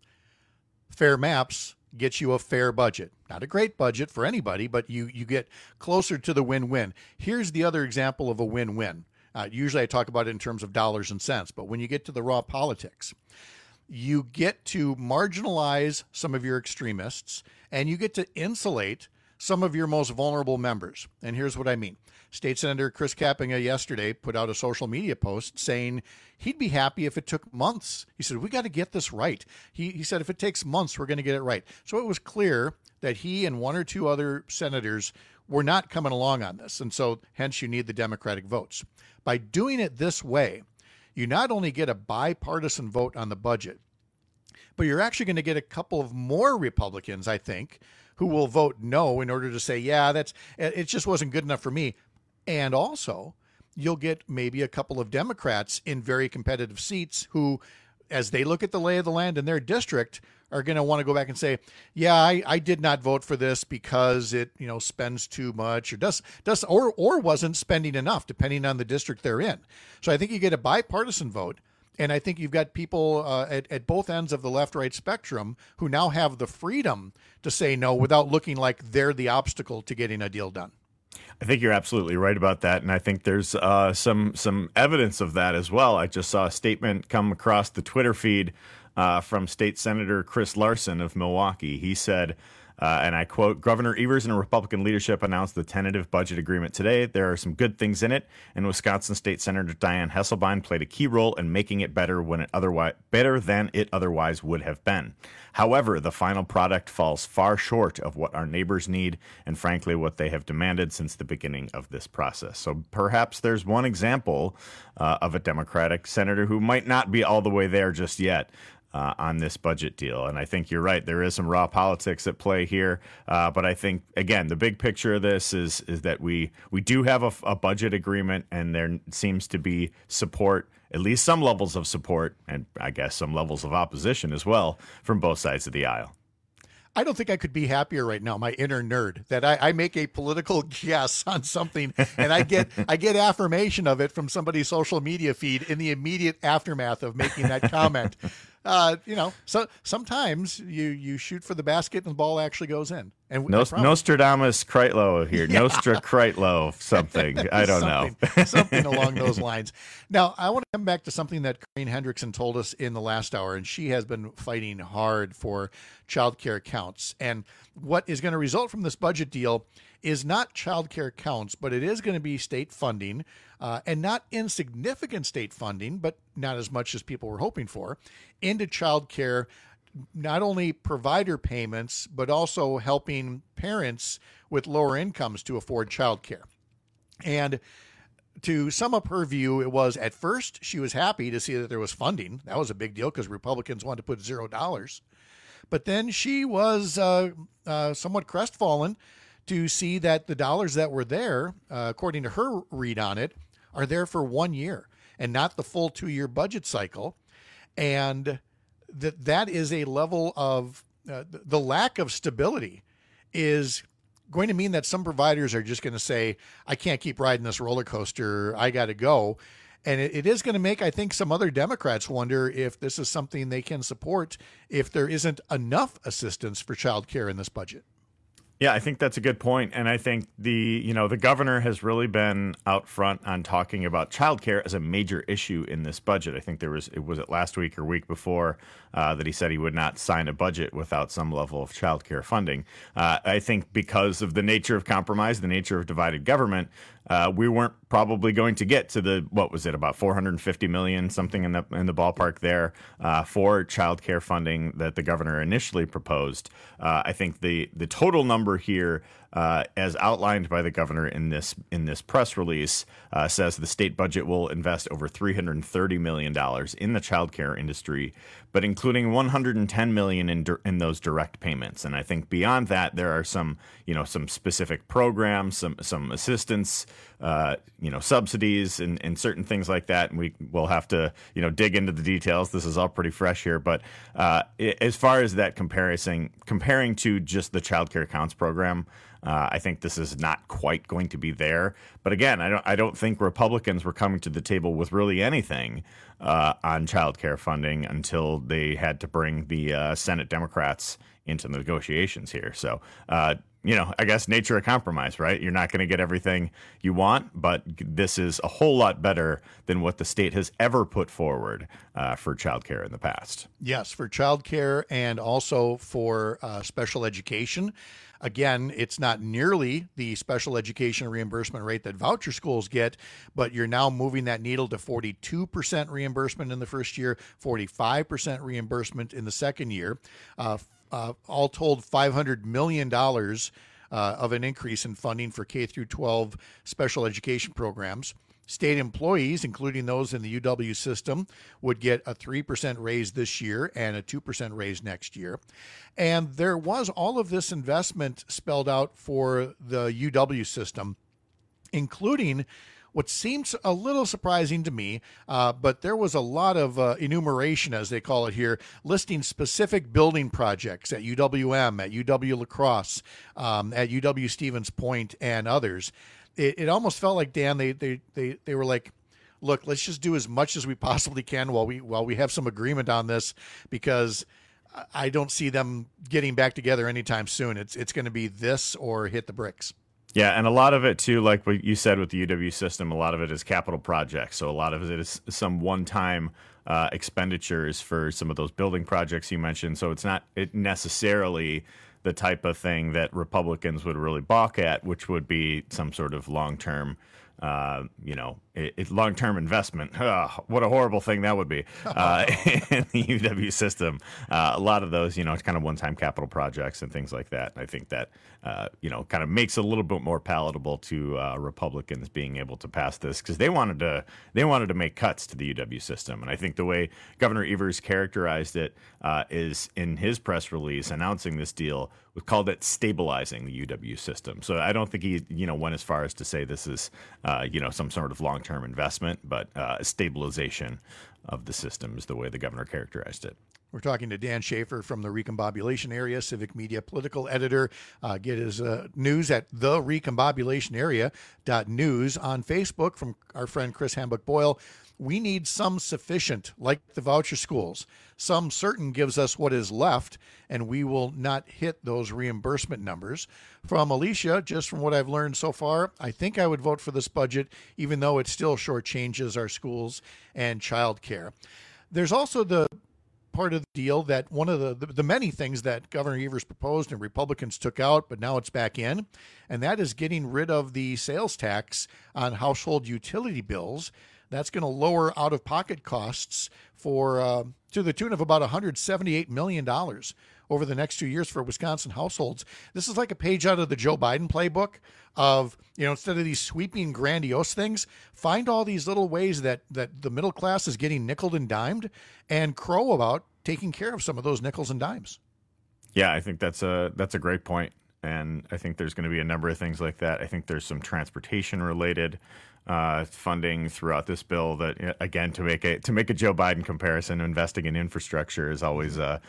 Fair maps gets you a fair budget. Not a great budget for anybody, but you get closer to the win-win. Here's the other example of a win-win. Usually I talk about it in terms of dollars and cents, but when you get to the raw politics, you get to marginalize some of your extremists, and you get to insulate some of your most vulnerable members. And here's what I mean. State Senator Chris Kapenga yesterday put out a social media post saying he'd be happy if it took months. He said, we got to get this right. He said, if it takes months, we're going to get it right. So it was clear that he and one or two other senators were not coming along on this. And so hence you need the Democratic votes. By doing it this way, you not only get a bipartisan vote on the budget, but you're actually going to get a couple of more Republicans, I think, who will vote no in order to say, yeah, it just wasn't good enough for me. And also, you'll get maybe a couple of Democrats in very competitive seats who, as they look at the lay of the land in their district, are going to want to go back and say, yeah, I did not vote for this because it, spends too much or wasn't spending enough, depending on the district they're in. So I think you get a bipartisan vote. And I think you've got people at both ends of the left-right spectrum who now have the freedom to say no without looking like they're the obstacle to getting a deal done. I think you're absolutely right about that, and I think there's some evidence of that as well. I just saw a statement come across the Twitter feed from State Senator Chris Larson of Milwaukee. He said, and I quote, Governor Evers and Republican leadership announced the tentative budget agreement today. There are some good things in it, and Wisconsin State Senator Dianne Hesselbein played a key role in making it better than it otherwise would have been. However, the final product falls far short of what our neighbors need and, frankly, what they have demanded since the beginning of this process. So perhaps there's one example of a Democratic senator who might not be all the way there just yet on this budget deal. And I think you're right. There is some raw politics at play here. But I think, again, the big picture of this is that we do have a budget agreement, and there seems to be support, at least some levels of support, and I guess some levels of opposition as well from both sides of the aisle. I don't think I could be happier right now, my inner nerd, that I make a political guess on something and I get affirmation of it from somebody's social media feed in the immediate aftermath of making that comment. So sometimes you shoot for the basket and the ball actually goes in. And Nostradamus Kreitlow here. Nostra Kreitlow something. I don't know. Something along those lines. Now, I want to come back to something that Corinne Hendrickson told us in the last hour, and she has been fighting hard for child care counts. And what is going to result from this budget deal is not child care counts, but it is going to be state funding, and not insignificant state funding, but not as much as people were hoping for, into child care. Not only provider payments, but also helping parents with lower incomes to afford child care. And to sum up her view, it was, at first, she was happy to see that there was funding. That was a big deal because Republicans wanted to put $0. But then she was somewhat crestfallen to see that the dollars that were there, according to her read on it, are there for 1 year and not the full 2-year budget cycle. And that is a level of the lack of stability is going to mean that some providers are just going to say, I can't keep riding this roller coaster. I got to go. And it is going to make, I think, some other Democrats wonder if this is something they can support if there isn't enough assistance for child care in this budget. Yeah, I think that's a good point. And I think the governor has really been out front on talking about childcare as a major issue in this budget. I think was it last week or week before that he said he would not sign a budget without some level of childcare funding. I think because of the nature of compromise, the nature of divided government, we weren't probably going to get to about $450 million, something in the ballpark there, for childcare funding that the governor initially proposed. I think the total number here, as outlined by the governor in this press release, says the state budget will invest over $330 million in the childcare industry, but including $110 million in those direct payments. And I think beyond that, there are some specific programs, some assistance, subsidies and certain things like that. And we will have to, dig into the details. This is all pretty fresh here. But as far as that comparing to just the Child Care Counts program, I think this is not quite going to be there. But again, I don't think Republicans were coming to the table with really anything on child care funding until they had to bring the Senate Democrats into the negotiations here. So, I guess nature of compromise, right? You're not going to get everything you want, but this is a whole lot better than what the state has ever put forward for childcare in the past. Yes, for childcare and also for special education. Again, it's not nearly the special education reimbursement rate that voucher schools get, but you're now moving that needle to 42% reimbursement in the first year, 45% reimbursement in the second year. All told, $500 million of an increase in funding for K through 12 special education programs. State employees, including those in the UW system, would get a 3% raise this year and a 2% raise next year. And there was all of this investment spelled out for the UW system, including what seems a little surprising to me, but there was a lot of enumeration, as they call it here, listing specific building projects at UWM, at UW La Crosse, at UW Stevens Point, and others. It almost felt like, Dan, they were like, look, let's just do as much as we possibly can while we have some agreement on this, because I don't see them getting back together anytime soon. It's going to be this or hit the bricks. Yeah, and a lot of it, too, like what you said with the UW system, a lot of it is capital projects. So a lot of it is some one-time expenditures for some of those building projects you mentioned. So it's not necessarily the type of thing that Republicans would really balk at, which would be some sort of long-term long-term investment. What a horrible thing that would be in the UW system. A lot of those, it's kind of one-time capital projects and things like that. And I think that, kind of makes it a little bit more palatable to Republicans being able to pass this, because they wanted to make cuts to the UW system. And I think the way Governor Evers characterized it is in his press release announcing this deal, we called it stabilizing the UW system. So I don't think he, went as far as to say this is, some sort of long-term investment, but stabilization of the system is the way the governor characterized it. We're talking to Dan Schaefer from the Recombobulation Area, Civic Media political editor. Get his news at therecombobulationarea.news on Facebook from our friend Chris Hambuck-Boyle. We need some sufficient, like the voucher schools. Some certain gives us what is left, and we will not hit those reimbursement numbers. From Alicia, just from what I've learned so far, I think I would vote for this budget, even though it still shortchanges our schools and childcare. There's also the part of the deal that one of the many things that Governor Evers proposed and Republicans took out, but now it's back in, and that is getting rid of the sales tax on household utility bills. That's going to lower out-of-pocket costs for to the tune of about $178 million over the next 2 years for Wisconsin households. This is like a page out of the Joe Biden playbook of, instead of these sweeping, grandiose things, find all these little ways that the middle class is getting nickeled and dimed, and crow about taking care of some of those nickels and dimes. Yeah, I think that's a great point. And I think there's going to be a number of things like that. I think there's some transportation-related funding throughout this bill that, again, to make a Joe Biden comparison, investing in infrastructure is always a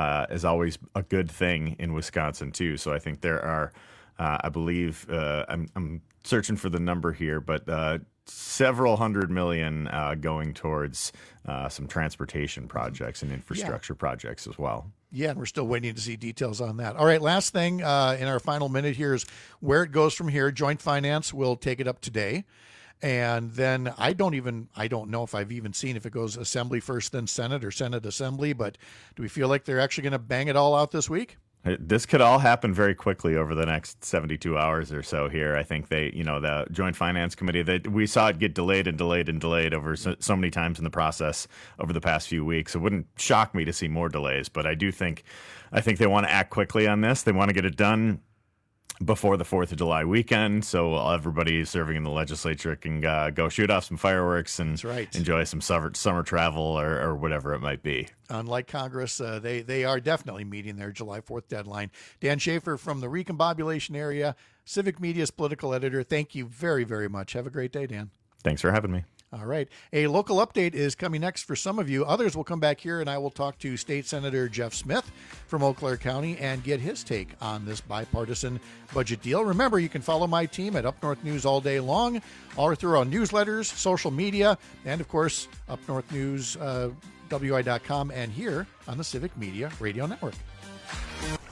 good thing in Wisconsin too. So I think there are, I believe, I'm searching for the number here, but several $100 million going towards some transportation projects and infrastructure projects as well. Yeah, and we're still waiting to see details on that. All right, last thing in our final minute here is where it goes from here. Joint Finance will take it up today. And then I don't know if I've even seen if it goes Assembly first, then Senate, or Senate Assembly. But do we feel like they're actually going to bang it all out this week? This could all happen very quickly over the next 72 hours or so here. I think the Joint Finance Committee, we saw it get delayed and delayed and delayed over so many times in the process over the past few weeks. It wouldn't shock me to see more delays, but I think they want to act quickly on this. They want to get it done before the 4th of July weekend, so everybody serving in the legislature can go shoot off some fireworks and enjoy some summer travel or whatever it might be. Unlike Congress, they are definitely meeting their July 4th deadline. Dan Schaefer from the Recombobulation Area, Civic Media's political editor. Thank you very, very much. Have a great day, Dan. Thanks for having me. All right. A local update is coming next for some of you. Others will come back here, and I will talk to State Senator Jeff Smith from Eau Claire County and get his take on this bipartisan budget deal. Remember, you can follow my team at Up North News all day long, all through our newsletters, social media, and, of course, Up North News, WI.com, and here on the Civic Media Radio Network.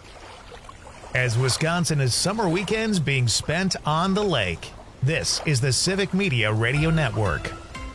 as Wisconsin is summer weekends being spent on the lake. This is the Civic Media Radio Network.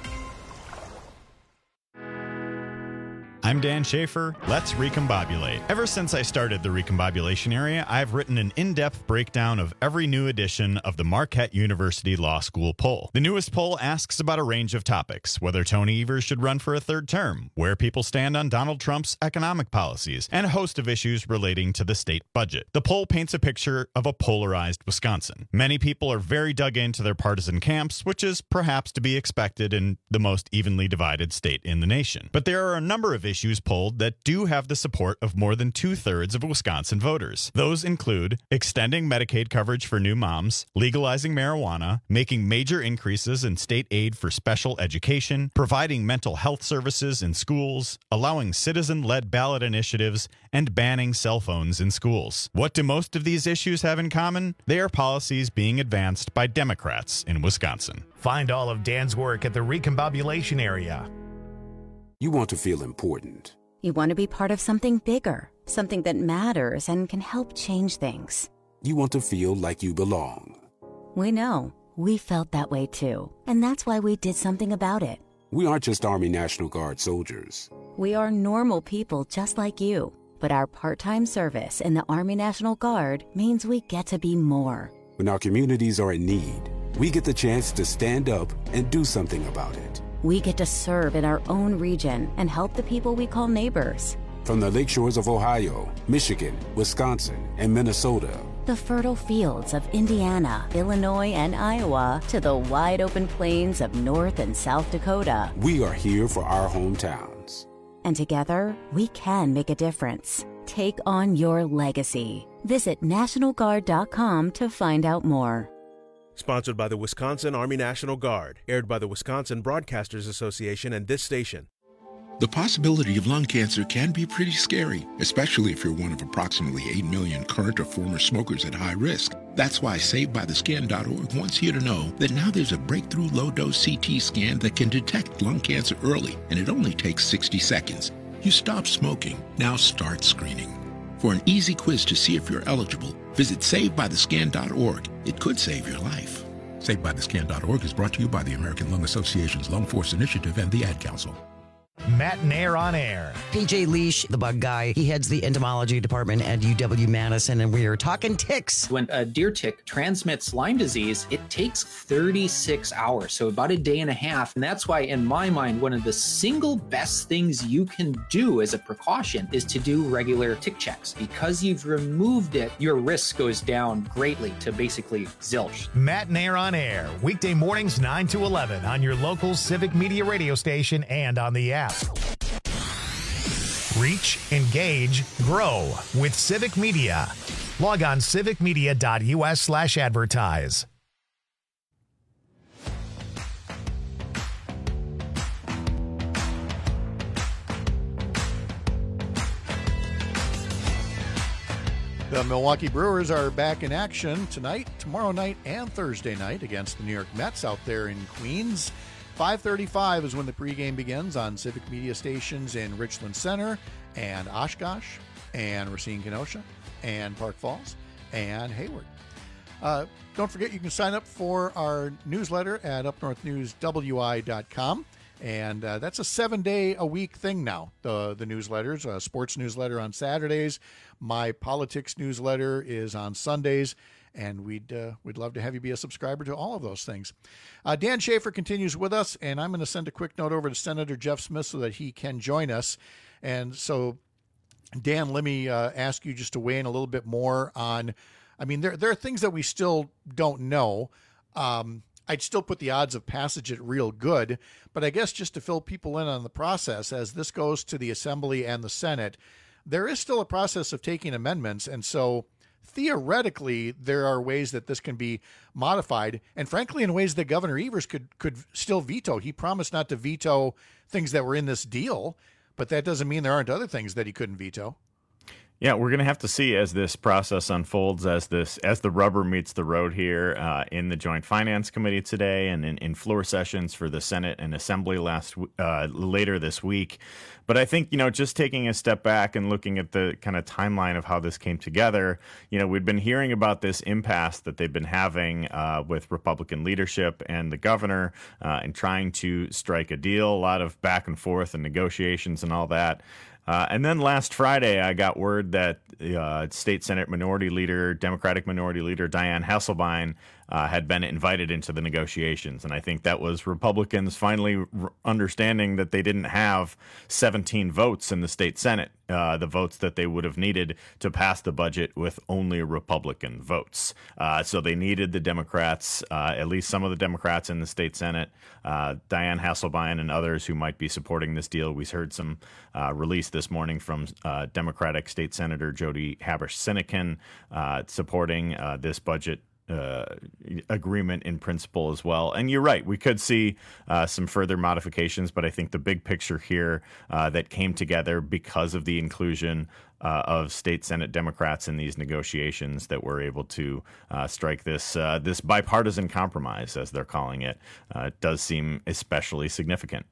I'm Dan Schaefer. Let's recombobulate. Ever since I started the recombobulation area, I've written an in-depth breakdown of every new edition of the Marquette University Law School poll. The newest poll asks about a range of topics: whether Tony Evers should run for a third term, where people stand on Donald Trump's economic policies, and a host of issues relating to the state budget. The poll paints a picture of a polarized Wisconsin. Many people are very dug into their partisan camps, which is perhaps to be expected in the most evenly divided state in the nation. But there are a number of issues polled that do have the support of more than 2/3 of Wisconsin voters. Those include extending Medicaid coverage for new moms, legalizing marijuana, making major increases in state aid for special education, providing mental health services in schools, allowing citizen-led ballot initiatives, and banning cell phones in schools. What do most of these issues have in common? They are policies being advanced by Democrats in Wisconsin. Find all of Dan's work at the recombobulation area. You want to feel important. You want to be part of something bigger, something that matters and can help change things. You want to feel like you belong. We know. We felt that way too. And that's why we did something about it. We aren't just Army National Guard soldiers. We are normal people just like you. But our part-time service in the Army National Guard means we get to be more. When our communities are in need, we get the chance to stand up and do something about it. We get to serve in our own region and help the people we call neighbors. From the lakeshores of Ohio, Michigan, Wisconsin, and Minnesota, the fertile fields of Indiana, Illinois, and Iowa, to the wide open plains of North and South Dakota, we are here for our hometowns. And together, we can make a difference. Take on your legacy. Visit NationalGuard.com to find out more. Sponsored by the Wisconsin Army National Guard. Aired by the Wisconsin Broadcasters Association and this station. The possibility of lung cancer can be pretty scary, especially if you're one of approximately 8 million current or former smokers at high risk. That's why SaveByTheScan.org wants you to know that now there's a breakthrough low-dose CT scan that can detect lung cancer early, and it only takes 60 seconds. You stop smoking, now start screening. For an easy quiz to see if you're eligible, visit SaveByTheScan.org. It could save your life. SaveByTheScan.org is brought to you by the American Lung Association's Lung Force Initiative and the Ad Council. Matt Nair on air. PJ Leash, the bug guy, he heads the entomology department at UW-Madison, and we are talking ticks. When a deer tick transmits Lyme disease, it takes 36 hours, so about a day and a half. And that's why, in my mind, one of the single best things you can do as a precaution is to do regular tick checks. Because you've removed it, your risk goes down greatly to basically zilch. Matt Nair on air, weekday mornings 9 to 11 on your local Civic Media radio station and on the app. Reach, engage, grow with Civic Media. Log on civicmedia.us/advertise. The Milwaukee Brewers are back in action tonight, tomorrow night, and Thursday night against the New York Mets out there in Queens. 5:35 is when the pregame begins on Civic Media stations in Richland Center and Oshkosh and Racine, Kenosha and Park Falls and Hayward. Don't forget you can sign up for our newsletter at upnorthnewswi.com. And that's a 7-day-a-week thing now, the newsletters. A sports newsletter on Saturdays. My politics newsletter is on Sundays. And we'd love to have you be a subscriber to all of those things. Dan Schaefer continues with us, and I'm going to send a quick note over to Senator Jeff Smith so that he can join us. And so, Dan, let me ask you just to weigh in a little bit more on, I mean, there are things that we still don't know. I'd still put the odds of passage at real good, but I guess just to fill people in on the process, as this goes to the Assembly and the Senate, there is still a process of taking amendments, and so theoretically, there are ways that this can be modified, and frankly, in ways that Governor Evers could still veto. He promised not to veto things that were in this deal, but that doesn't mean there aren't other things that he couldn't veto. Yeah, we're going to have to see as this process unfolds, as the rubber meets the road here in the Joint Finance Committee today, and in floor sessions for the Senate and Assembly later this week. But I think, just taking a step back and looking at the kind of timeline of how this came together, we'd been hearing about this impasse that they've been having with Republican leadership and the governor and trying to strike a deal, a lot of back and forth and negotiations and all that. And then last Friday, I got word that State Senate Democratic Minority Leader Dianne Hasselbein had been invited into the negotiations. And I think that was Republicans finally understanding that they didn't have 17 votes in the state Senate, the votes that they would have needed to pass the budget with only Republican votes. So they needed the Democrats, at least some of the Democrats in the state Senate, Dianne Hasselbein and others who might be supporting this deal. We heard some release this morning from Democratic State Senator Jody Habush-Sinekin supporting this budget agreement in principle as well. And you're right, we could see some further modifications, but I think the big picture here that came together because of the inclusion of state Senate Democrats in these negotiations that were able to strike this bipartisan compromise, as they're calling it, does seem especially significant.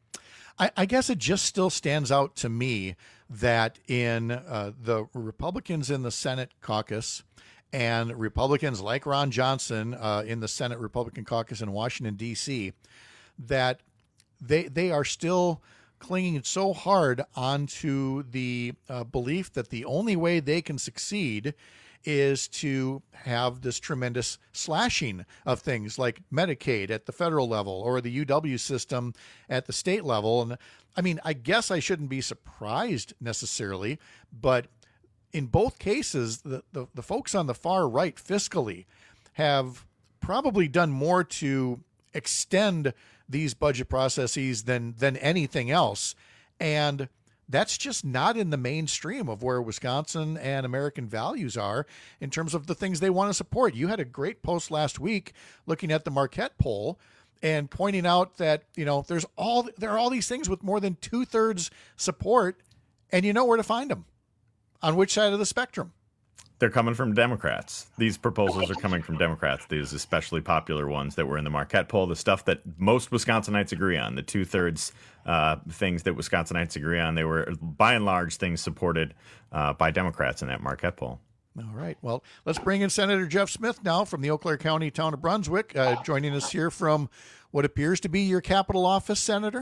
I guess it just still stands out to me that in the Republicans in the Senate caucus and Republicans like Ron Johnson in the Senate Republican caucus in Washington, D.C., that they are still clinging so hard onto the belief that the only way they can succeed is to have this tremendous slashing of things like Medicaid at the federal level or the UW system at the state level. And I mean, I guess I shouldn't be surprised necessarily, but in both cases, the folks on the far right fiscally have probably done more to extend these budget processes than anything else. And that's just not in the mainstream of where Wisconsin and American values are in terms of the things they want to support. You had a great post last week looking at the Marquette poll and pointing out that, there are all these things with more than 2/3 support, and you know where to find them. On which side of the spectrum? They're coming from Democrats. These proposals are coming from Democrats, these especially popular ones that were in the Marquette poll, the stuff that most Wisconsinites agree on, the 2/3 things that Wisconsinites agree on. They were, by and large, things supported by Democrats in that Marquette poll. All right. Well, let's bring in Senator Jeff Smith now from the Eau Claire County town of Brunswick, joining us here from what appears to be your capital office, Senator.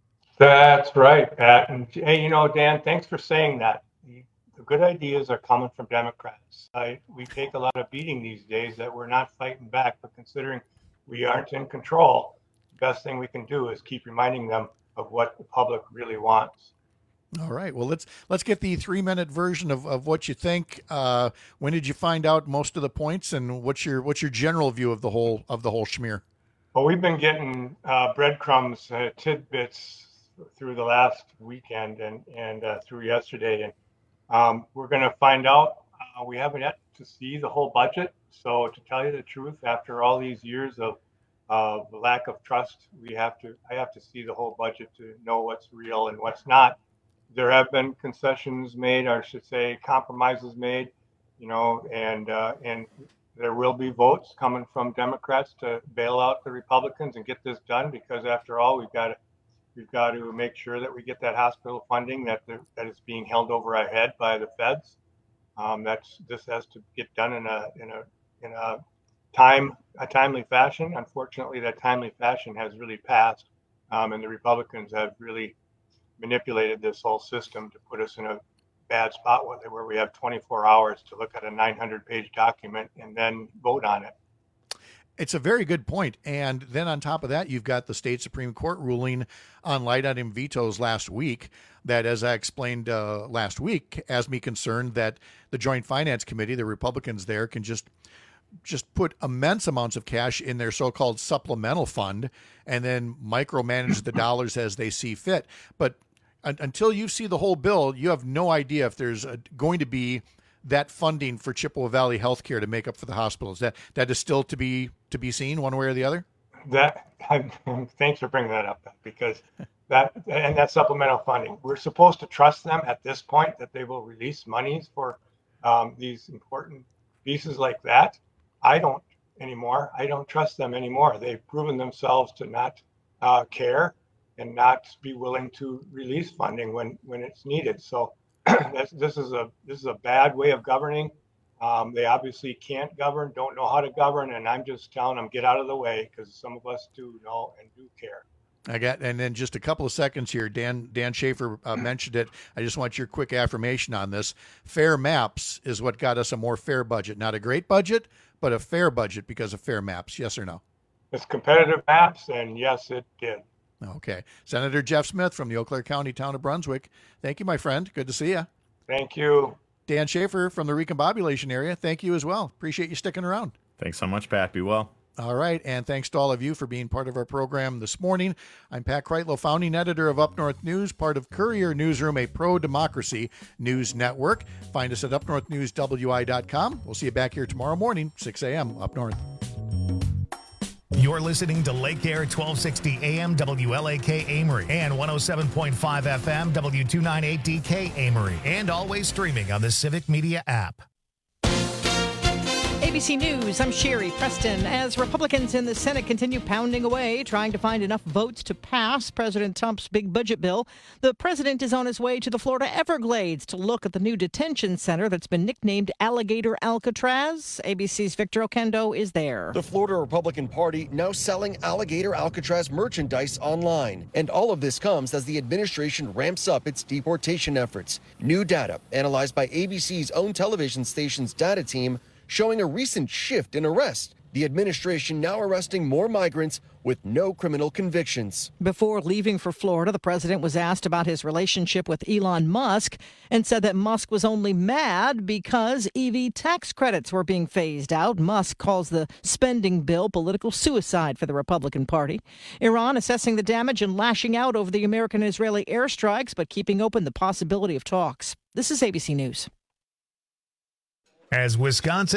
That's right, Pat. And hey, Dan, thanks for saying that. The good ideas are coming from Democrats. We take a lot of beating these days that we're not fighting back, but considering we aren't in control, the best thing we can do is keep reminding them of what the public really wants. All right. Well, let's get the 3-minute version of what you think. When did you find out most of the points, and what's your general view of the whole schmear? Well, we've been getting breadcrumbs, tidbits through the last weekend and through yesterday, and we're going to find out. We haven't yet to see the whole budget. So to tell you the truth, after all these years of lack of trust, I have to see the whole budget to know what's real and what's not. There have been concessions made, or I should say compromises made, and there will be votes coming from Democrats to bail out the Republicans and get this done, because after all, we've got to make sure that we get that hospital funding that is being held over our head by the feds. This has to get done in a timely fashion. Unfortunately, that timely fashion has really passed, and the Republicans have really manipulated this whole system to put us in a bad spot where we have 24 hours to look at a 900-page document and then vote on it. It's a very good point. And then on top of that, you've got the state Supreme Court ruling on light item vetoes last week that, as I explained last week, has me concerned that the Joint Finance Committee, the Republicans there, can just put immense amounts of cash in their so-called supplemental fund and then micromanage the dollars as they see fit. But until you see the whole bill, you have no idea if there's going to be that funding for Chippewa Valley Healthcare to make up for the hospitals. That is still to be seen one way or the other? Thanks for bringing that up, because that supplemental funding. We're supposed to trust them at this point that they will release monies for these important pieces like that. I don't anymore. I don't trust them anymore. They've proven themselves to not care and not be willing to release funding when it's needed. So this is a bad way of governing. They obviously can't govern, don't know how to govern, and I'm just telling them, get out of the way, because some of us do know and do care. And then just a couple of seconds here. Dan Schaefer mentioned it. I just want your quick affirmation on this. Fair maps is what got us a more fair budget. Not a great budget, but a fair budget because of fair maps. Yes or no? It's competitive maps, and yes, it did. Okay. Senator Jeff Smith from the Eau Claire County town of Brunswick. Thank you, my friend. Good to see you. Thank you. Dan Schaefer from the recombobulation area. Thank you as well. Appreciate you sticking around. Thanks so much, Pat. Be well. All right, and thanks to all of you for being part of our program this morning. I'm Pat Kreitlow, founding editor of Up North News, part of Courier Newsroom, a pro-democracy news network. Find us at upnorthnewswi.com. We'll see you back here tomorrow morning, 6 a.m. Up North. You're listening to Lake Air 1260 AM WLAK Amory and 107.5 FM W298DK Amory, and always streaming on the Civic Media app. ABC News, I'm Sherry Preston. As Republicans in the Senate continue pounding away, trying to find enough votes to pass President Trump's big budget bill, the president is on his way to the Florida Everglades to look at the new detention center that's been nicknamed Alligator Alcatraz. ABC's Victor Oquendo is there. The Florida Republican Party now selling Alligator Alcatraz merchandise online. And all of this comes as the administration ramps up its deportation efforts. New data analyzed by ABC's own television station's data team showing a recent shift in arrest. The administration now arresting more migrants with no criminal convictions. Before leaving for Florida, the president was asked about his relationship with Elon Musk and said that Musk was only mad because EV tax credits were being phased out. Musk calls the spending bill political suicide for the Republican Party. Iran assessing the damage and lashing out over the American-Israeli airstrikes, but keeping open the possibility of talks. This is ABC News. As Wisconsin